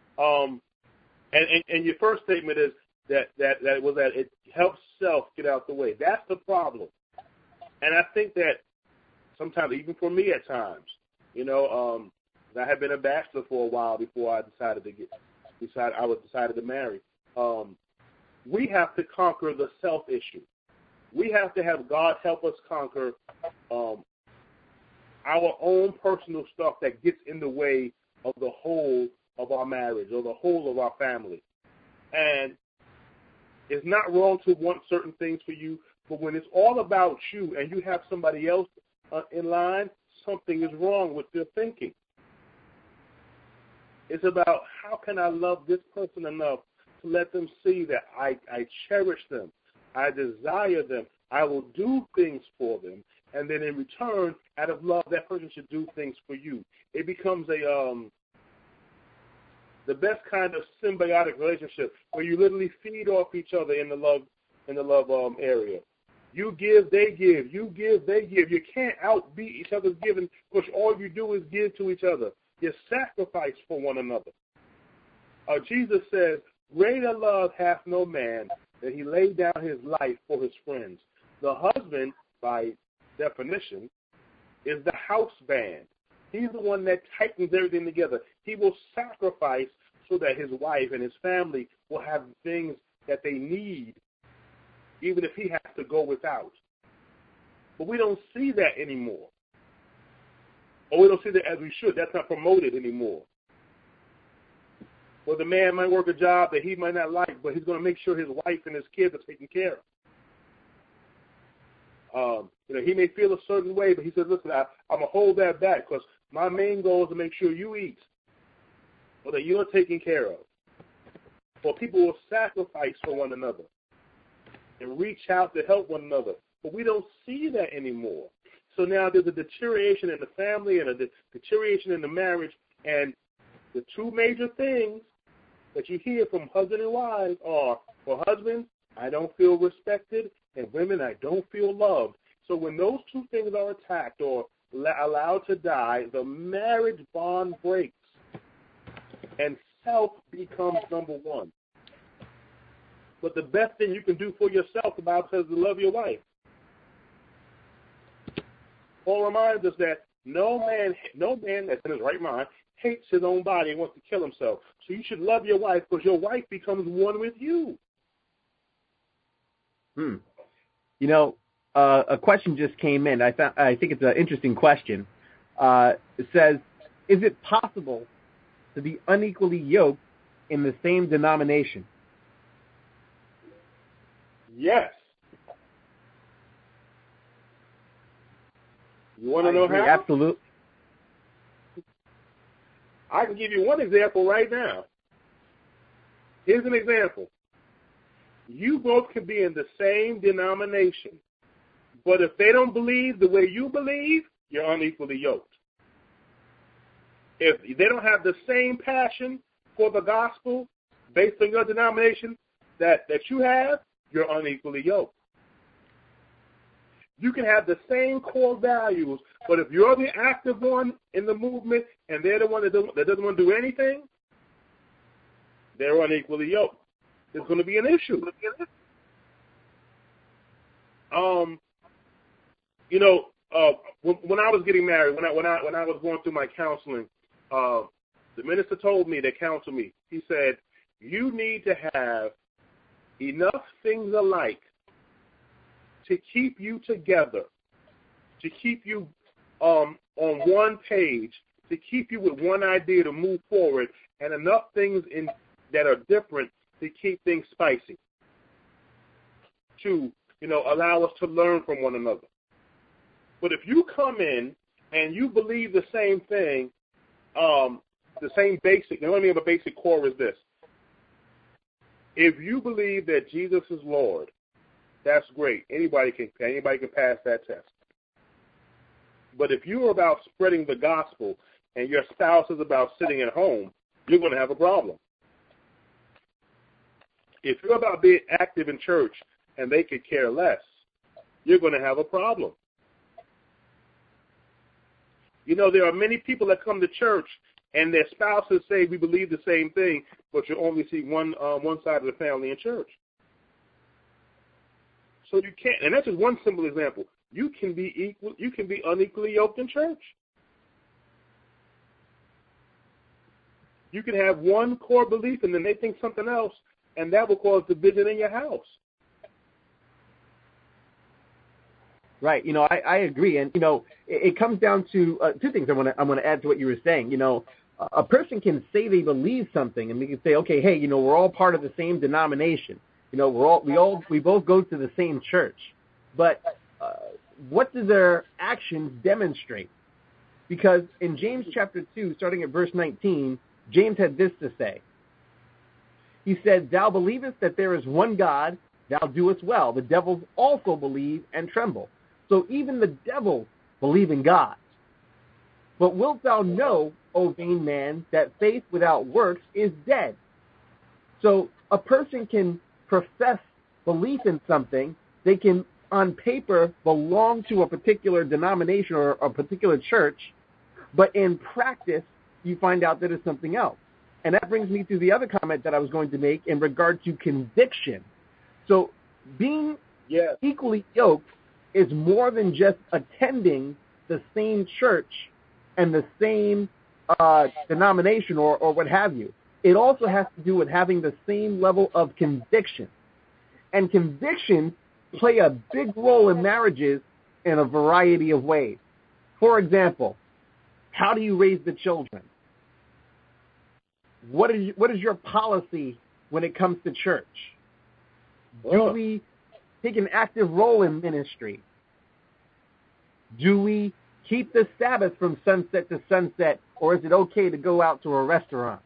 And your first statement is that it helps self get out the way. That's the problem. And I think that sometimes, even for me at times, I had been a bachelor for a while before I decided to marry. We have to conquer the self issue. We have to have God help us conquer our own personal stuff that gets in the way of the whole of our marriage or the whole of our family. And it's not wrong to want certain things for you, but when it's all about you and you have somebody else in line, something is wrong with your thinking. It's about, how can I love this person enough to let them see that I cherish them, I desire them, I will do things for them, and then in return, out of love, that person should do things for you. It becomes the best kind of symbiotic relationship where you literally feed off each other in the love area. You give, they give. You give, they give. You can't outbeat each other's giving, because all you do is give to each other. You sacrifice for one another. Jesus says, greater love hath no man than he laid down his life for his friends. The husband, by definition, is the house band. He's the one that tightens everything together. He will sacrifice so that his wife and his family will have things that they need, even if he has to go without. But we don't see that anymore. Or we don't see that as we should. That's not promoted anymore. Well, the man might work a job that he might not like, but he's going to make sure his wife and his kids are taken care of. He may feel a certain way, but he says, listen, I'm going to hold that back because my main goal is to make sure you eat or that you're taken care of. Or people will sacrifice for one another and reach out to help one another. But we don't see that anymore. So now there's a deterioration in the family and a deterioration in the marriage. And the two major things that you hear from husband and wives are, for husbands, I don't feel respected, and women, I don't feel loved. So when those two things are attacked or allowed to die, the marriage bond breaks, and self becomes number one. But the best thing you can do for yourself, the Bible says, is to love your wife. Paul reminds us that no man that's in his right mind hates his own body and wants to kill himself. So you should love your wife because your wife becomes one with you. A question just came in. I think it's an interesting question. It says, is it possible to be unequally yoked in the same denomination? Yes. You want to know how? Absolutely. I can give you one example right now. Here's an example. You both can be in the same denomination, but if they don't believe the way you believe, you're unequally yoked. If they don't have the same passion for the gospel based on your denomination that you have, you're unequally yoked. You can have the same core values, but if you're the active one in the movement and they're the one that doesn't want to do anything, they're unequally yoked. There's going to be an issue. When I was getting married, when I was going through my counseling, the minister told me to counsel me. He said, you need to have enough things alike to keep you together, to keep you on one page, to keep you with one idea to move forward, and enough things that are different to keep things spicy, to allow us to learn from one another. But if you come in and you believe the same thing, the same basic, the only other basic core is this. If you believe that Jesus is Lord, that's great. Anybody can pass that test. But if you're about spreading the gospel and your spouse is about sitting at home, you're going to have a problem. If you're about being active in church and they could care less, you're going to have a problem. There are many people that come to church and their spouses say we believe the same thing, but you only see one side of the family in church. So you can't, and that's just one simple example. You can be unequally yoked in church. You can have one core belief and then they think something else, and that will cause division in your house. Right. I agree. And, it comes down to two things I want to add to what you were saying. A person can say they believe something, and we can say, okay, hey, we're all part of the same denomination. We both go to the same church. But what do their actions demonstrate? Because in James chapter 2, starting at verse 19, James had this to say. He said, thou believest that there is one God, thou doest well. The devils also believe and tremble. So even the devils believe in God. But wilt thou know, O vain man, that faith without works is dead? So a person can profess belief in something. They can, on paper, belong to a particular denomination or a particular church, but in practice, you find out that it's something else. And that brings me to the other comment that I was going to make in regard to conviction. So being equally yoked is more than just attending the same church and the same denomination or what have you. It also has to do with having the same level of conviction. And convictions play a big role in marriages in a variety of ways. For example, how do you raise the children? What is your policy when it comes to church? Do we take an active role in ministry? Do we keep the Sabbath from sunset to sunset, or is it okay to go out to a restaurant?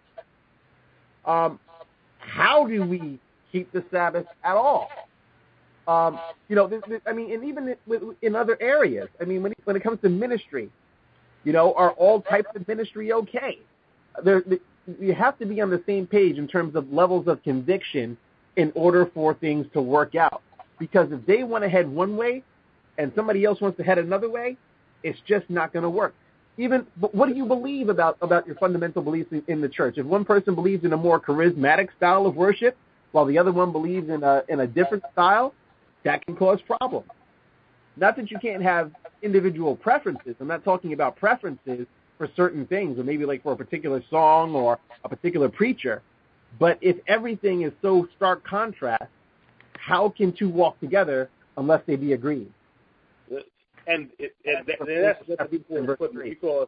How do we keep the Sabbath at all? And even in other areas. I mean, when it comes to ministry, are all types of ministry okay? You have to be on the same page in terms of levels of conviction in order for things to work out. Because if they want to head one way and somebody else wants to head another way, it's just not going to work. But what do you believe about your fundamental beliefs in the church? If one person believes in a more charismatic style of worship, while the other one believes in a different style, that can cause problems. Not that you can't have individual preferences. I'm not talking about preferences for certain things, or maybe like for a particular song or a particular preacher. But if everything is so stark contrast, how can two walk together unless they be agreed? And that's important because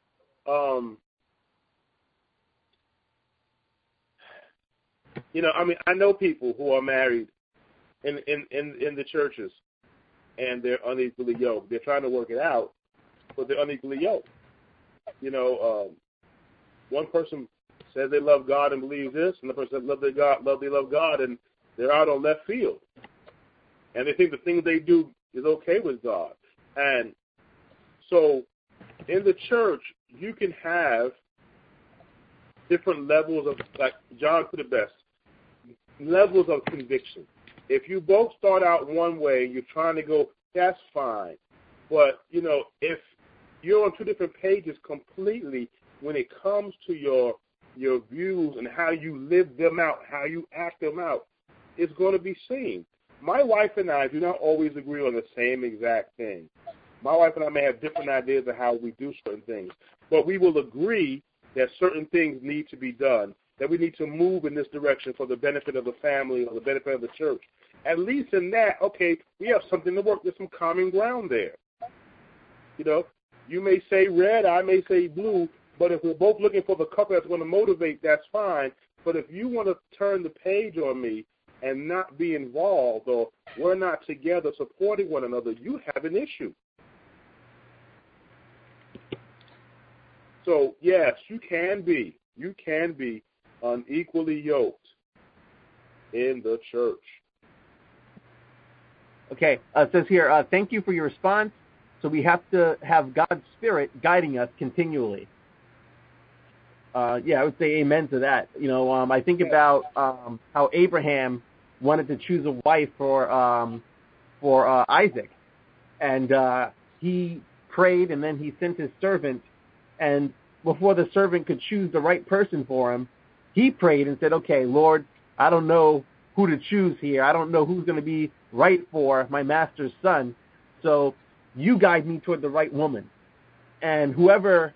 I know people who are married in the churches, and they're unequally yoked. They're trying to work it out, but they're unequally yoked. One person says they love God and believes this, and the person says they love God and They're out on left field. And they think the things they do is okay with God. And so in the church, you can have different levels of, like John put it best, levels of conviction. If you both start out one way, you're trying to go, that's fine. But, if you're on two different pages completely when it comes to your views and how you live them out, how you act them out, it's going to be seen. My wife and I do not always agree on the same exact thing. My wife and I may have different ideas of how we do certain things, but we will agree that certain things need to be done, that we need to move in this direction for the benefit of the family or the benefit of the church. At least in that, okay, we have something to work. There's some common ground there. You may say red, I may say blue, but if we're both looking for the couple that's going to motivate, that's fine. But if you want to turn the page on me and not be involved, or we're not together supporting one another, you have an issue. So, yes, you can be unequally yoked in the church. Okay, it says here, thank you for your response. So we have to have God's Spirit guiding us continually. I would say amen to that. I think about how Abraham wanted to choose a wife for Isaac, and he prayed, and then he sent his servant, and before the servant could choose the right person for him, he prayed and said, okay, Lord, I don't know who to choose here. I don't know who's going to be right for my master's son, so you guide me toward the right woman. And whoever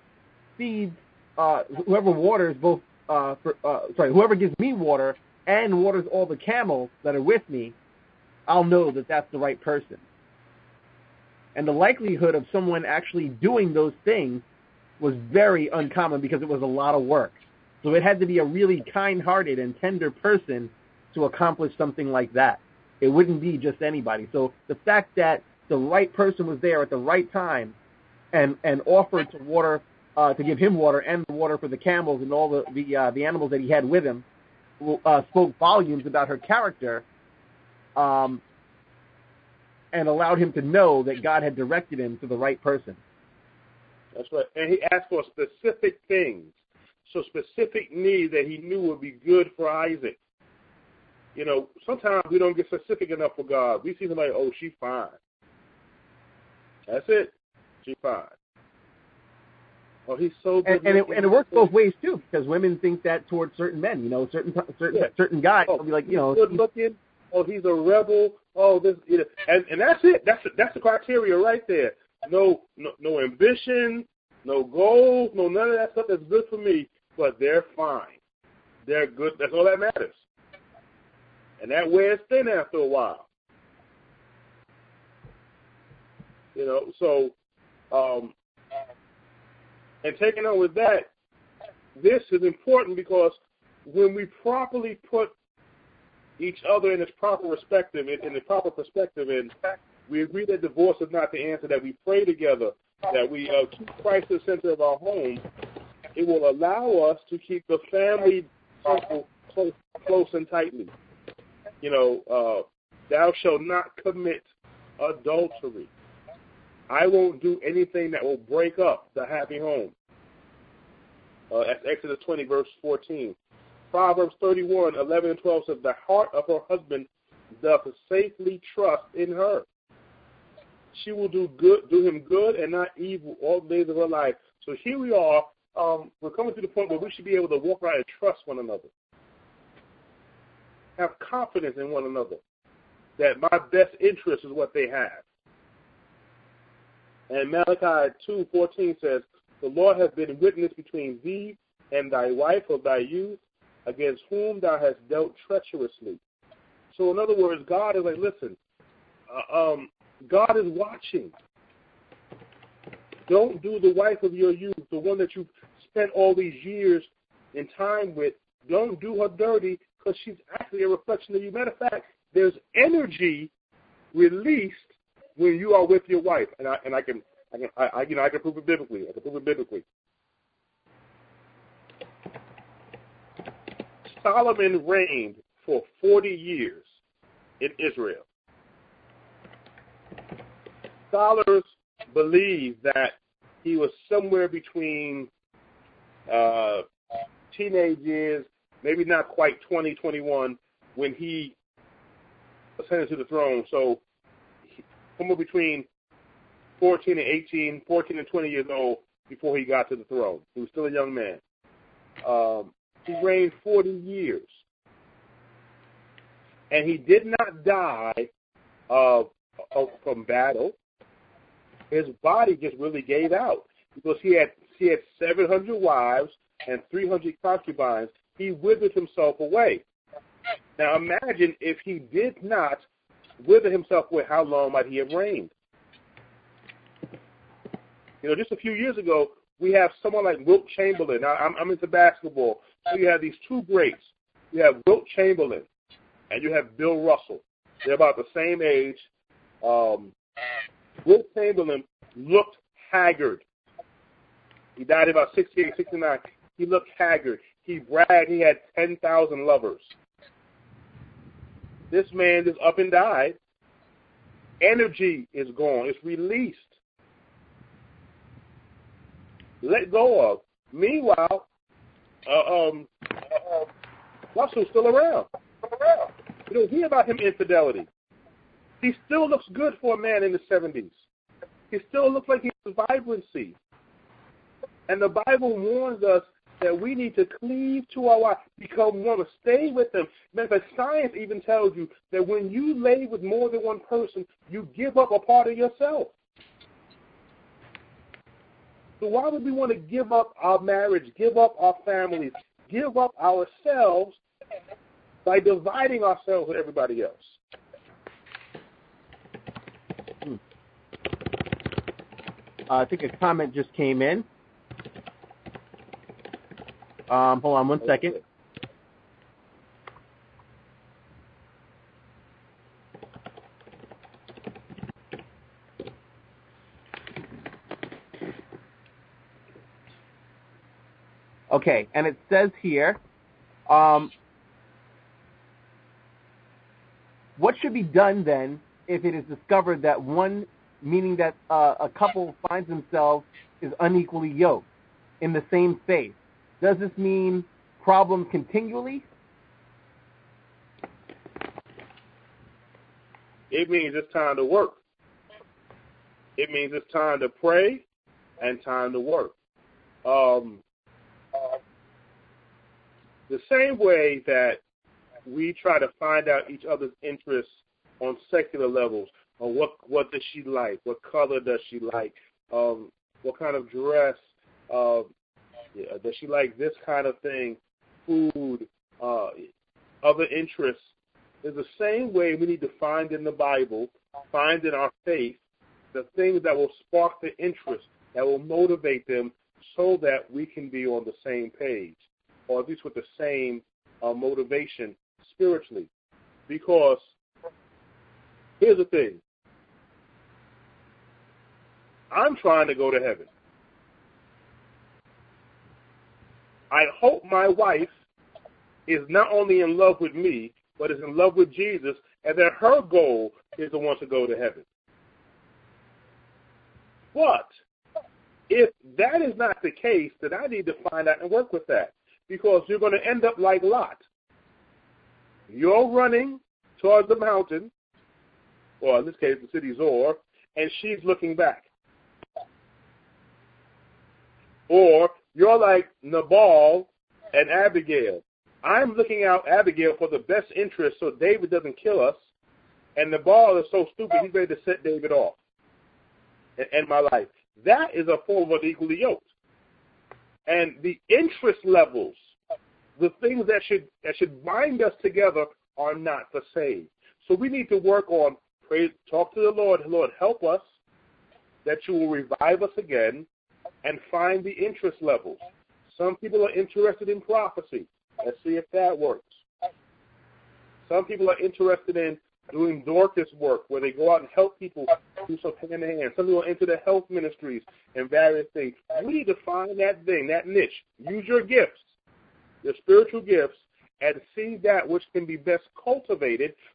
waters whoever gives me water and waters all the camels that are with me, I'll know that that's the right person. And the likelihood of someone actually doing those things was very uncommon because it was a lot of work. So it had to be a really kind-hearted and tender person to accomplish something like that. It wouldn't be just anybody. So the fact that the right person was there at the right time and offered to water, to give him water and the water for the camels and all the animals that he had with him, spoke volumes about her character, and allowed him to know that God had directed him to the right person. That's right. And he asked for specific things, so specific needs that he knew would be good for Isaac. Sometimes we don't get specific enough for God. We see somebody, oh, she's fine. That's it. She's fine. Oh, he's so good. And it works both ways too, because women think that towards certain men. Certain guys will be like, good looking. Oh, he's a rebel. Oh, this, and that's it. That's the criteria right there. No ambition, no goals, no none of that stuff that's good for me. But they're fine. They're good. That's all that matters. And that wears thin after a while. And taking on with that, this is important because when we properly put each other in its proper perspective, and we agree that divorce is not the answer, that we pray together, that we keep Christ at the center of our home, it will allow us to keep the family circle close and tightly. Thou shalt not commit adultery. I won't do anything that will break up the happy home. That's Exodus 20, verse 14. Proverbs 31, 11 and 12 says, the heart of her husband doth safely trust in her. She will do him good and not evil all the days of her life. So here we are. We're coming to the point where we should be able to walk around and trust one another. Have confidence in one another. That my best interest is what they have. And Malachi 2:14 says, the Lord has been witness between thee and thy wife of thy youth, against whom thou hast dealt treacherously. So in other words, God is like, listen, God is watching. Don't do the wife of your youth, the one that you've spent all these years in time with. Don't do her dirty, because she's actually a reflection of you. Matter of fact, there's energy released when you are with your wife, and I can prove it biblically. Solomon reigned for 40 years. in Israel. Scholars believe that he was somewhere between teenage years, maybe not quite 20, 21, when he ascended to the throne. So somewhere between 14 and 18, 14 and 20 years old before he got to the throne. He was still a young man. He reigned 40 years. And he did not die from battle. His body just really gave out because he had 700 wives and 300 concubines. He withered himself away. Now imagine if he did not wither himself away, how long might he have reigned? You know, just a few years ago, we have someone like Wilt Chamberlain. Now, I'm into basketball. So you have these two greats. You have Wilt Chamberlain and you have Bill Russell. They're about the same age. Wilt Chamberlain looked haggard. He died at about 68, 69. He looked haggard. He bragged he had 10,000 lovers. This man just up and died. Energy is gone. It's released. Let go of. Meanwhile, Russell's still around. You don't hear about him infidelity. He still looks good for a man in the 70s. He still looks like he has vibrancy. And the Bible warns us that we need to cleave to our wife, become one, to stay with them. Matter of fact, science even tells you that when you lay with more than one person, you give up a part of yourself. So why would we want to give up our marriage, give up our families, give up ourselves by dividing ourselves with everybody else? I think a comment just came in. Hold on one second. Okay, and it says here, what should be done then if it is discovered that one, meaning that a couple finds themselves is unequally yoked in the same faith? Does this mean problems continually? It means it's time to work. It means it's time to pray and time to work. The same way that we try to find out each other's interests on secular levels, on what does she like, what color does she like, what kind of dress, does she like this kind of thing, food, other interests, is the same way we need to find in the Bible, find in our faith, the things that will spark the interest, that will motivate them so that we can be on the same page, or at least with the same motivation spiritually. Because here's the thing. I'm trying to go to heaven. I hope my wife is not only in love with me, but is in love with Jesus, and that her goal is to want to go to heaven. But if that is not the case, then I need to find out and work with that, because you're going to end up like Lot. You're running towards the mountain, or in this case, the city Zor, and she's looking back. Or you're like Nabal and Abigail. I'm looking out Abigail for the best interest so David doesn't kill us, and Nabal is so stupid he's ready to set David off and end my life. That is a form of unequally yoked. And the interest levels, the things that should bind us together, are not the same. So we need to work on, pray, talk to the Lord. Lord, help us that you will revive us again and find the interest levels. Some people are interested in prophecy. Let's see if that works. Some people are interested in doing Dorcas work, where they go out and help people do some hand in hand. Some people are into the health ministries and various things. We need to find that thing, that niche. Use your gifts, your spiritual gifts, and see that which can be best cultivated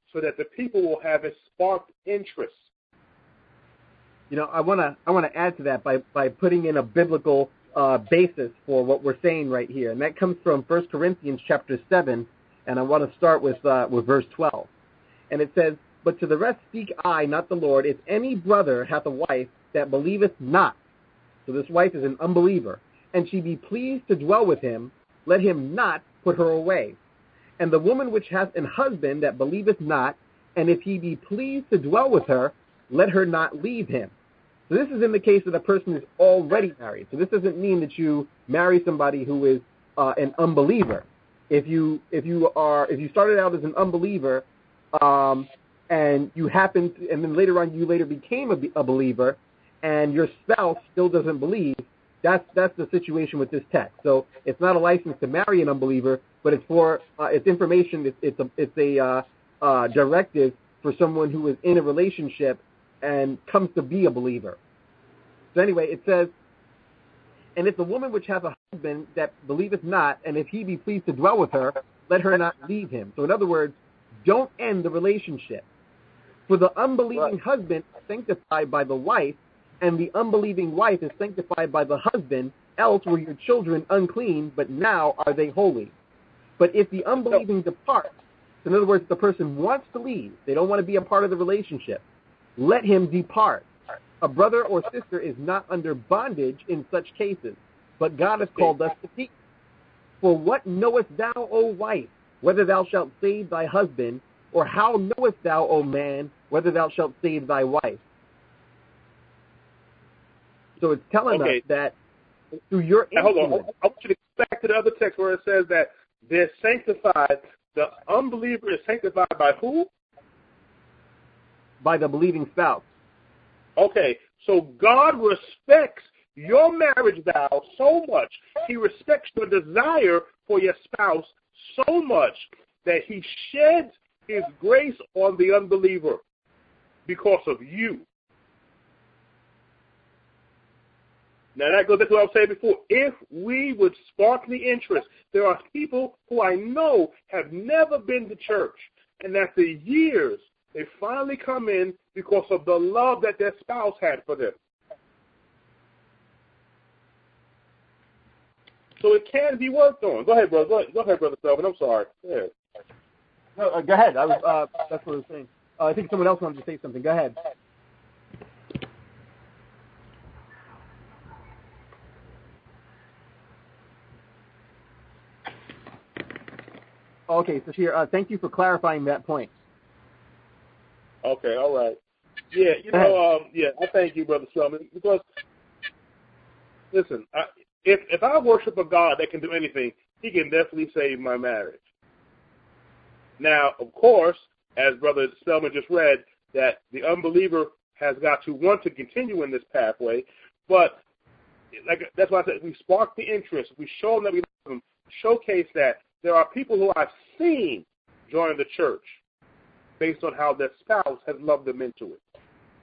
so that the people will have a sparked interest. You know, I want to add to that by putting in a biblical basis for what we're saying right here, and that comes from 1 Corinthians chapter 7, and I want to start with verse 12, and it says, "But to the rest speak I, not the Lord, if any brother hath a wife that believeth not," so this wife is an unbeliever, "and she be pleased to dwell with him, let him not put her away. And the woman which hath an husband that believeth not, and if he be pleased to dwell with her, let her not leave him." So this is in the case that a person is already married. So this doesn't mean that you marry somebody who is an unbeliever. If you started out as an unbeliever, and you happen to, and then later on you later became a believer, and your spouse still doesn't believe, that's the situation with this text. So it's not a license to marry an unbeliever, but it's for it's information. It's a directive for someone who is in a relationship and comes to be a believer. So anyway, it says, "And if the woman which hath a husband that believeth not, and if he be pleased to dwell with her, let her not leave him." So in other words, don't end the relationship. For the unbelieving husband is sanctified by the wife, and the unbelieving wife is sanctified by the husband, else were your children unclean, but now are they holy. But if the unbelieving depart, so in other words, the person wants to leave, they don't want to be a part of the relationship, let him depart. A brother or sister is not under bondage in such cases, but God has called us to peace. For what knowest thou, O wife, whether thou shalt save thy husband, or how knowest thou, O man, whether thou shalt save thy wife? So it's telling us that through your influence. Hold on. I want you to go back to the other text where it says that they're sanctified. The unbeliever is sanctified by who? By the believing spouse. Okay, so God respects your marriage vow so much. He respects your desire for your spouse so much that he sheds his grace on the unbeliever because of you. Now that goes back to what I was saying before. If we would spark the interest, there are people who I know have never been to church, and after years, they finally come in because of the love that their spouse had for them. So it can be worked on. Go ahead, brother. Go ahead, Brother Selvin. I'm sorry. Go ahead. No, go ahead. That's what I was saying. I think someone else wanted to say something. Go ahead. Okay, so here, thank you for clarifying that point. Okay, all right. Yeah, I thank you, Brother Selvin, because, listen, if I worship a God that can do anything, he can definitely save my marriage. Now, of course, as Brother Selvin just read, that the unbeliever has got to want to continue in this pathway, but that's why I said we spark the interest. We show them that we love them, showcase that there are people who I've seen join the church based on how their spouse has loved them into it.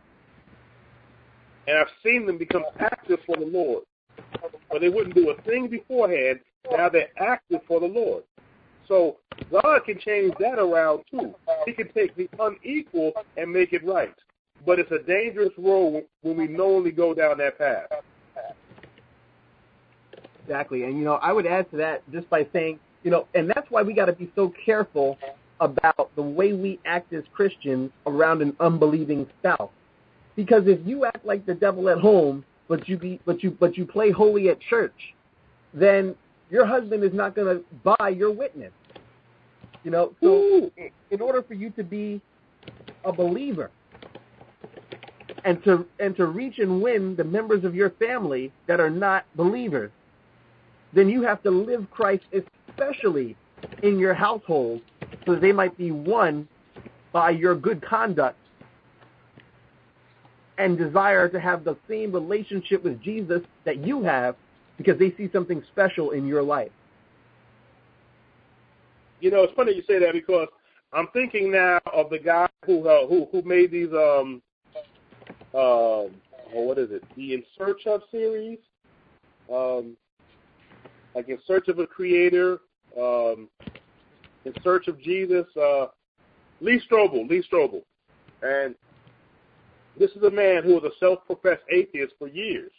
And I've seen them become active for the Lord. But they wouldn't do a thing beforehand. Now they're active for the Lord. So God can change that around too. He can take the unequal and make it right. But it's a dangerous road when we knowingly go down that path. Exactly. And, I would add to that just by saying, and that's why we got to be so careful about the way we act as Christians around an unbelieving spouse. Because if you act like the devil at home, but you play holy at church, then your husband is not going to buy your witness. So in order for you to be a believer and to reach and win the members of your family that are not believers, then you have to live Christ, especially in your household, so that they might be won by your good conduct and desire to have the same relationship with Jesus that you have, because they see something special in your life. It's funny you say that, because I'm thinking now of the guy who made these what is it? The In Search of series, like In Search of a Creator, In Search of Jesus. Lee Strobel. And this is a man who was a self-professed atheist for years.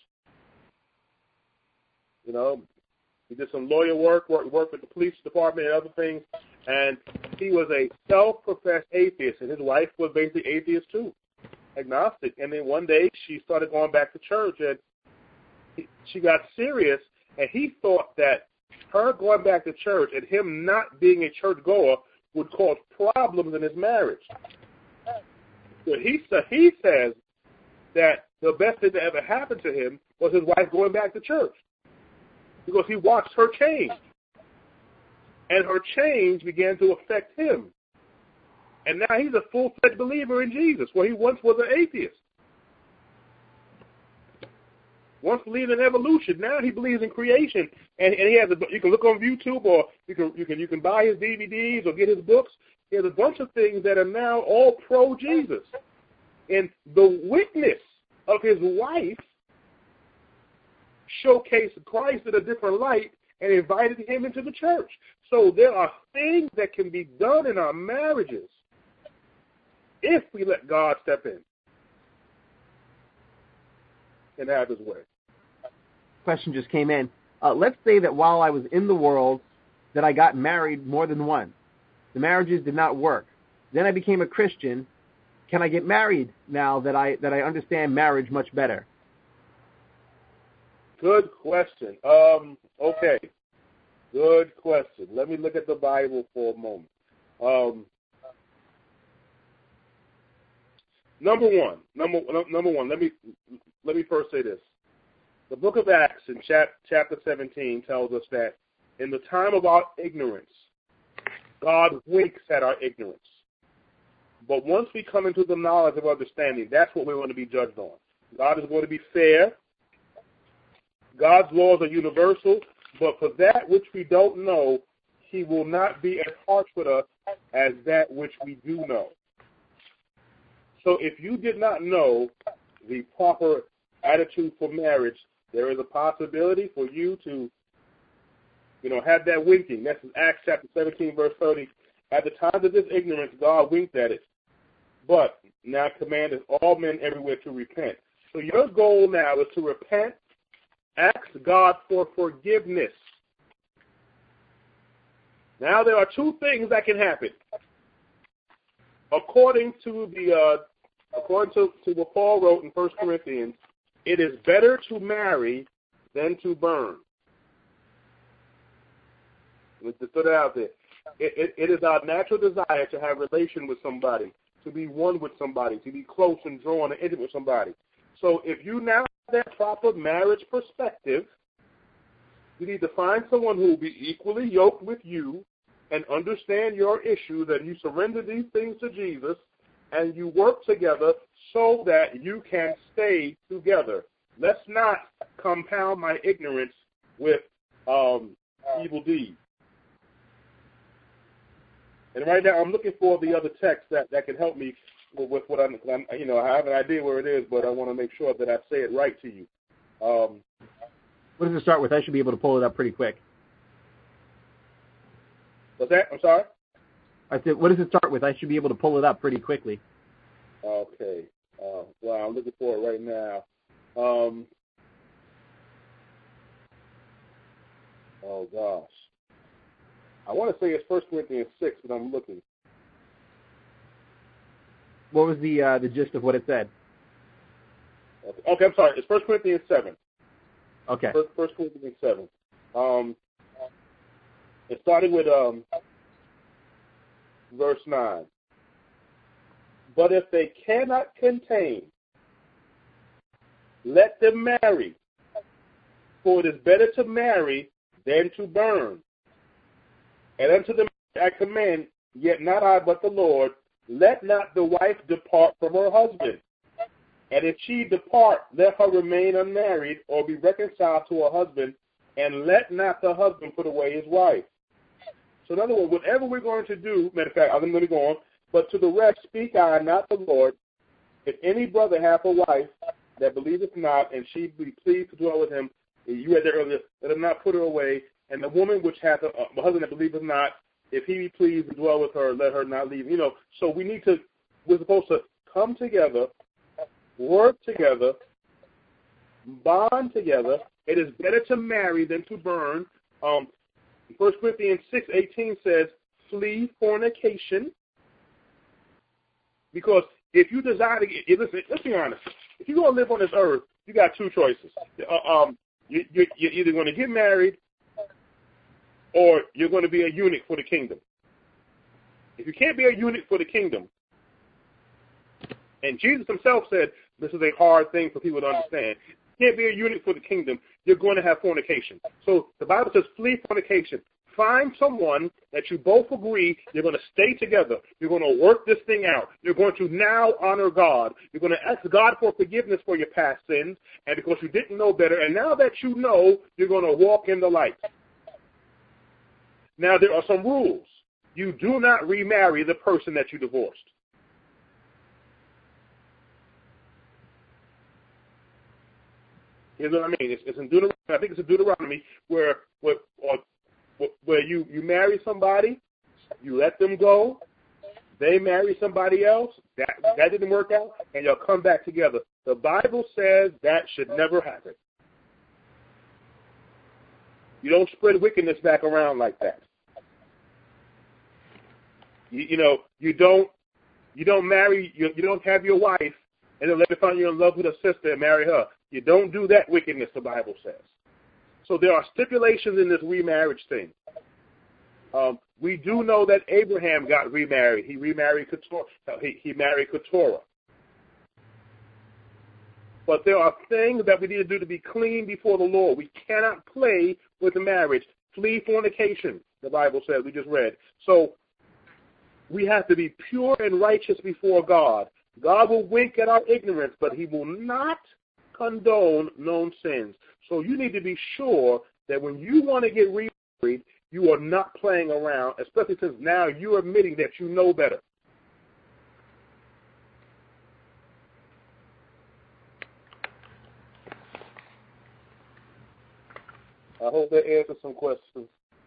You know, he did some lawyer work with the police department and other things, and he was a self-professed atheist, and his wife was basically atheist too, agnostic. And then one day she started going back to church, and she got serious, and he thought that her going back to church and him not being a churchgoer would cause problems in his marriage. So he says that the best thing that ever happened to him was his wife going back to church, because he watched her change. And her change began to affect him. And now he's a full-fledged believer in Jesus, where he once was an atheist. Once believed in evolution, now he believes in creation. And he has you can look on YouTube, or you can buy his DVDs or get his books. He has a bunch of things that are now all pro-Jesus. And the witness of his wife showcased Christ in a different light and invited him into the church. So there are things that can be done in our marriages if we let God step in and have his way. Question just came in. Let's say that while I was in the world, that I got married more than once. The marriages did not work. Then I became a Christian. Can I get married now that I understand marriage much better? Good question. Okay. Good question. Let me look at the Bible for a moment. Number one. Let me first say this. The book of Acts in chapter 17 tells us that in the time of our ignorance, God winks at our ignorance. But once we come into the knowledge of understanding, that's what we're going to be judged on. God is going to be fair. God's laws are universal, but for that which we don't know, he will not be as harsh with us as that which we do know. So if you did not know the proper attitude for marriage, there is a possibility for you to, have that winking. That's in Acts chapter 17, verse 30. At the time of this ignorance, God winked at it, but now commandeth all men everywhere to repent. So your goal now is to repent. Ask God for forgiveness. Now there are two things that can happen. According to what Paul wrote in 1 Corinthians, it is better to marry than to burn. Let's just put it out there. It is our natural desire to have relation with somebody, to be one with somebody, to be close and drawn and intimate with somebody. So if you now have that proper marriage perspective, you need to find someone who will be equally yoked with you and understand your issues, and you surrender these things to Jesus, and you work together so that you can stay together. Let's not compound my ignorance with evil deeds. And right now I'm looking for the other text that can help me with what I have an idea where it is, but I want to make sure that I say it right to you. What does it start with? I should be able to pull it up pretty quick. What's that? I'm sorry? I said, what does it start with? I should be able to pull it up pretty quickly. Okay. Well, I'm looking for it right now. Oh, gosh. I want to say it's 1 Corinthians 6, but I'm looking. What was the gist of what it said? Okay, I'm sorry. It's 1 Corinthians 7. Okay. 1 Corinthians 7. It started with verse 9. But if they cannot contain, let them marry, for it is better to marry than to burn. And unto them I command, yet not I but the Lord, let not the wife depart from her husband. And if she depart, let her remain unmarried, or be reconciled to her husband, and let not the husband put away his wife. So in other words, whatever we're going to do, matter of fact, I'm going to go on, but to the rest speak I, not the Lord. If any brother have a wife that believeth not, and she be pleased to dwell with him, you read that earlier, let him not put her away. And the woman which hath a husband that believeth not, if he be pleased to dwell with her, let her not leave. So we're supposed to come together, work together, bond together. It is better to marry than to burn. 1 Corinthians 6:18 says, flee fornication. Because if you desire to listen, let's be honest. If you're going to live on this earth, you got two choices. You're either going to get married or you're going to be a eunuch for the kingdom. If you can't be a eunuch for the kingdom, and Jesus himself said this is a hard thing for people to understand. You can't be a eunuch for the kingdom. You're going to have fornication. So the Bible says flee fornication. Find someone that you both agree you're going to stay together. You're going to work this thing out. You're going to now honor God. You're going to ask God for forgiveness for your past sins, and because you didn't know better, and now that you know, you're going to walk in the light. Now, there are some rules. You do not remarry the person that you divorced. Here's what I mean. It's in Deuteronomy. I think it's in Deuteronomy where you marry somebody, you let them go, they marry somebody else, that didn't work out, and you'll come back together. The Bible says that should never happen. You don't spread wickedness back around like that. You don't marry, you don't have your wife and then later find you're in love with a sister and marry her. You don't do that wickedness, the Bible says. So there are stipulations in this remarriage thing. We do know that Abraham got remarried. He remarried Keturah. He married Keturah. But there are things that we need to do to be clean before the Lord. We cannot play with marriage. Flee fornication, the Bible says, we just read. So we have to be pure and righteous before God. God will wink at our ignorance, but he will not condone known sins. So you need to be sure that when you want to get remarried, you are not playing around, especially since now you're admitting that you know better. I hope that answers some questions.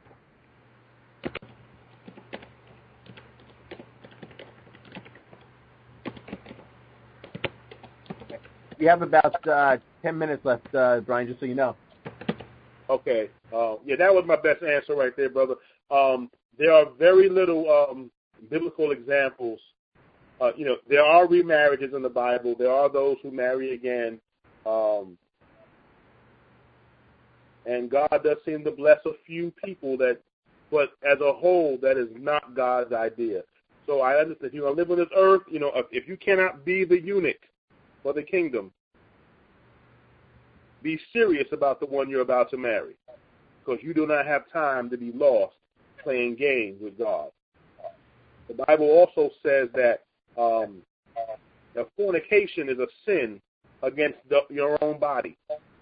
We have about 10 minutes left, Brian, just so you know. Okay. Yeah, that was my best answer right there, brother. There are very little biblical examples. There are remarriages in the Bible. There are those who marry again. And God does seem to bless a few people but as a whole, that is not God's idea. So I understand if you're going to live on this earth, if you cannot be the eunuch for the kingdom, be serious about the one you're about to marry, because you do not have time to be lost playing games with God. The Bible also says that fornication is a sin against your own body.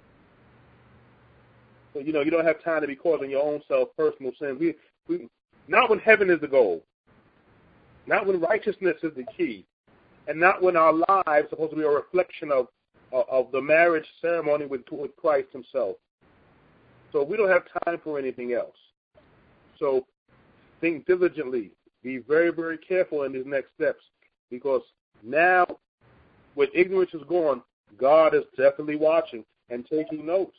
So, you don't have time to be causing your own self personal sin. We not when heaven is the goal, not when righteousness is the key, and not when our lives are supposed to be a reflection of the marriage ceremony with Christ himself. So we don't have time for anything else. So think diligently. Be very, very careful in these next steps, because now, when ignorance is gone, God is definitely watching and taking notes.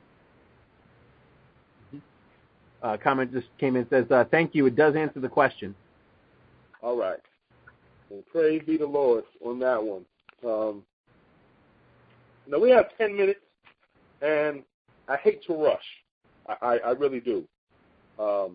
Comment just came in and says, thank you. It does answer the question. All right. Well, praise be the Lord on that one. Now, we have 10 minutes, and I hate to rush. I really do. So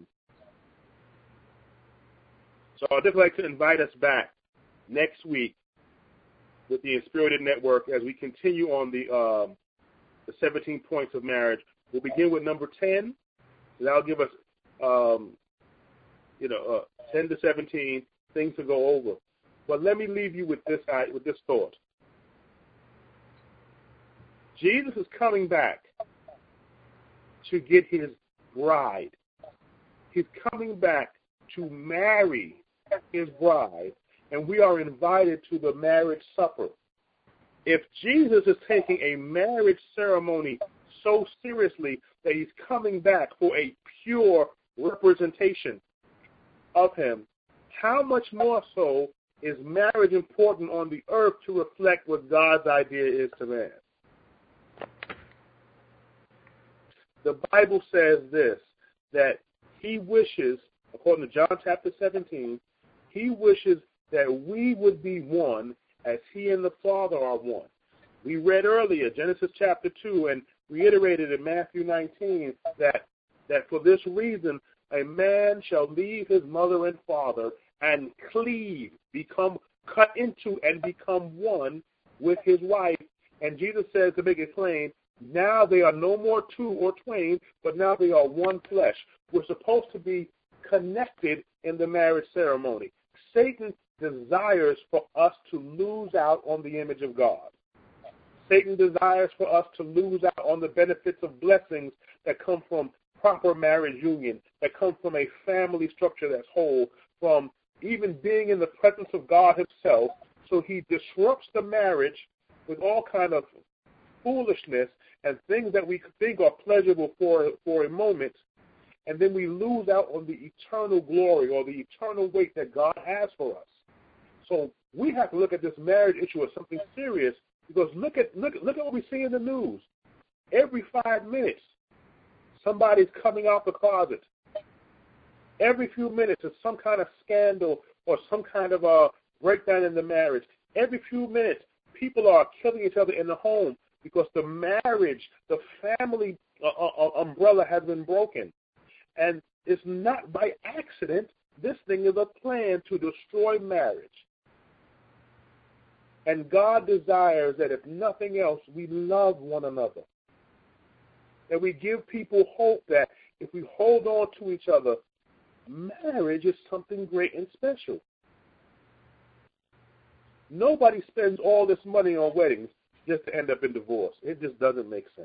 I'd just like to invite us back next week with the Inspirited Network as we continue on the 17 points of marriage. We'll begin with number 10. That'll give us, 10 to 17 things to go over. But let me leave you with this thought. Jesus is coming back to get his bride. He's coming back to marry his bride, and we are invited to the marriage supper. If Jesus is taking a marriage ceremony so seriously that he's coming back for a pure representation, of him, how much more so is marriage important on the earth to reflect what God's idea is to man? The Bible says this, that he wishes, according to John chapter 17, he wishes that we would be one as he and the Father are one. We read earlier, Genesis chapter 2, and reiterated in Matthew 19, that for this reason, a man shall leave his mother and father and cleave, cut into and become one with his wife. And Jesus says, to make it plain, now they are no more two or twain, but now they are one flesh. We're supposed to be connected in the marriage ceremony. Satan desires for us to lose out on the image of God. Satan desires for us to lose out on the benefits of blessings that come from proper marriage union, that come from a family structure that's whole, from even being in the presence of God himself. So he disrupts the marriage with all kind of foolishness and things that we think are pleasurable for a moment, and then we lose out on the eternal glory or the eternal weight that God has for us. So we have to look at this marriage issue as something serious, because look at what we see in the news. Every 5 minutes, somebody's coming out the closet. Every few minutes, it's some kind of scandal or some kind of a breakdown in the marriage. Every few minutes, people are killing each other in the home because the marriage, the family umbrella has been broken. And it's not by accident. This thing is a plan to destroy marriage. And God desires that, if nothing else, we love one another. That we give people hope that if we hold on to each other, marriage is something great and special. Nobody spends all this money on weddings just to end up in divorce. It just doesn't make sense.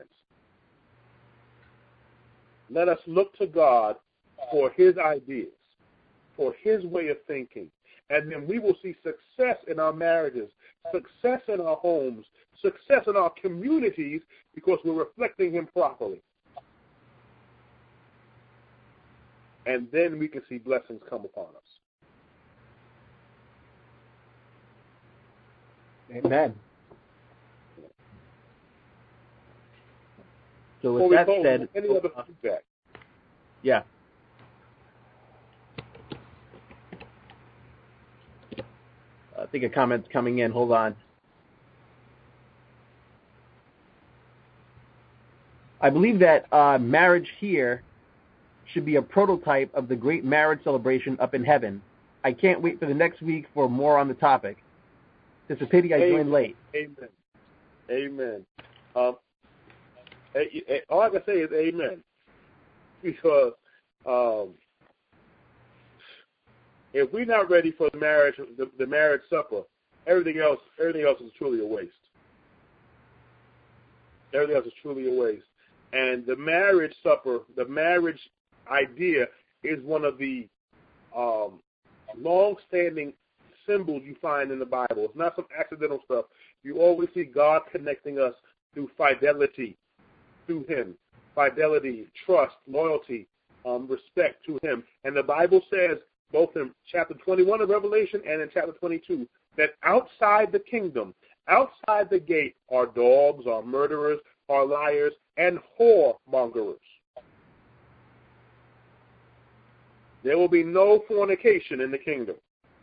Let us look to God for his ideas, for his way of thinking, and then we will see success in our marriages, success in our homes, success in our communities, because we're reflecting him properly. And then we can see blessings come upon us. Amen. So with that said, any other feedback? Yeah. I think a comment's coming in. Hold on. I believe that marriage here should be a prototype of the great marriage celebration up in heaven. I can't wait for the next week for more on the topic. It's a pity I joined late. Amen. Amen. All I can say is amen. Because if we're not ready for the marriage supper, everything else is truly a waste. Everything else is truly a waste. And the marriage supper, the marriage idea, is one of the long-standing symbols you find in the Bible. It's not some accidental stuff. You always see God connecting us through fidelity to him. Fidelity, trust, loyalty, respect to him. And the Bible says, both in chapter 21 of Revelation and in chapter 22, that outside the kingdom, outside the gate, are dogs, are murderers, are liars, and whoremongers. There will be no fornication in the kingdom.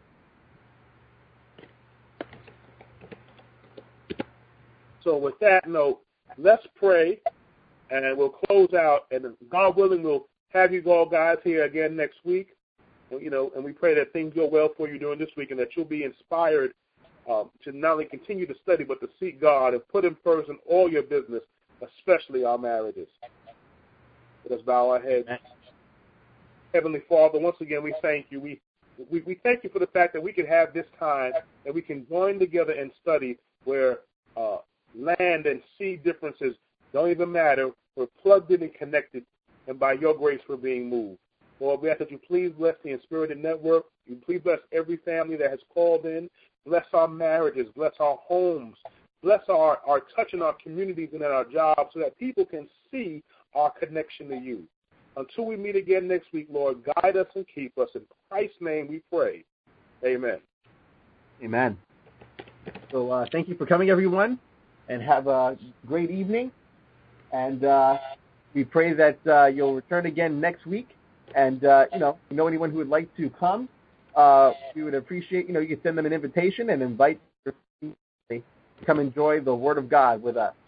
So with that note, let's pray, and we'll close out. And God willing, we'll have you all guys here again next week. And we pray that things go well for you during this week, and that you'll be inspired to not only continue to study, but to seek God and put him first in all your business, especially our marriages. Let us bow our heads. Heavenly Father, once again, we thank you. We thank you for the fact that we can have this time, that we can join together and study where land and sea differences don't even matter. We're plugged in and connected, and by your grace we're being moved. Lord, we ask that you please bless the Inspirited Network. You please bless every family that has called in. Bless our marriages. Bless our homes. Bless our touch in our communities and at our jobs, so that people can see our connection to you. Until we meet again next week, Lord, guide us and keep us. In Christ's name we pray. Amen. Amen. So thank you for coming, everyone, and have a great evening. And we pray that you'll return again next week. And, if you know anyone who would like to come, we would appreciate, you can send them an invitation and invite them to come enjoy the Word of God with us.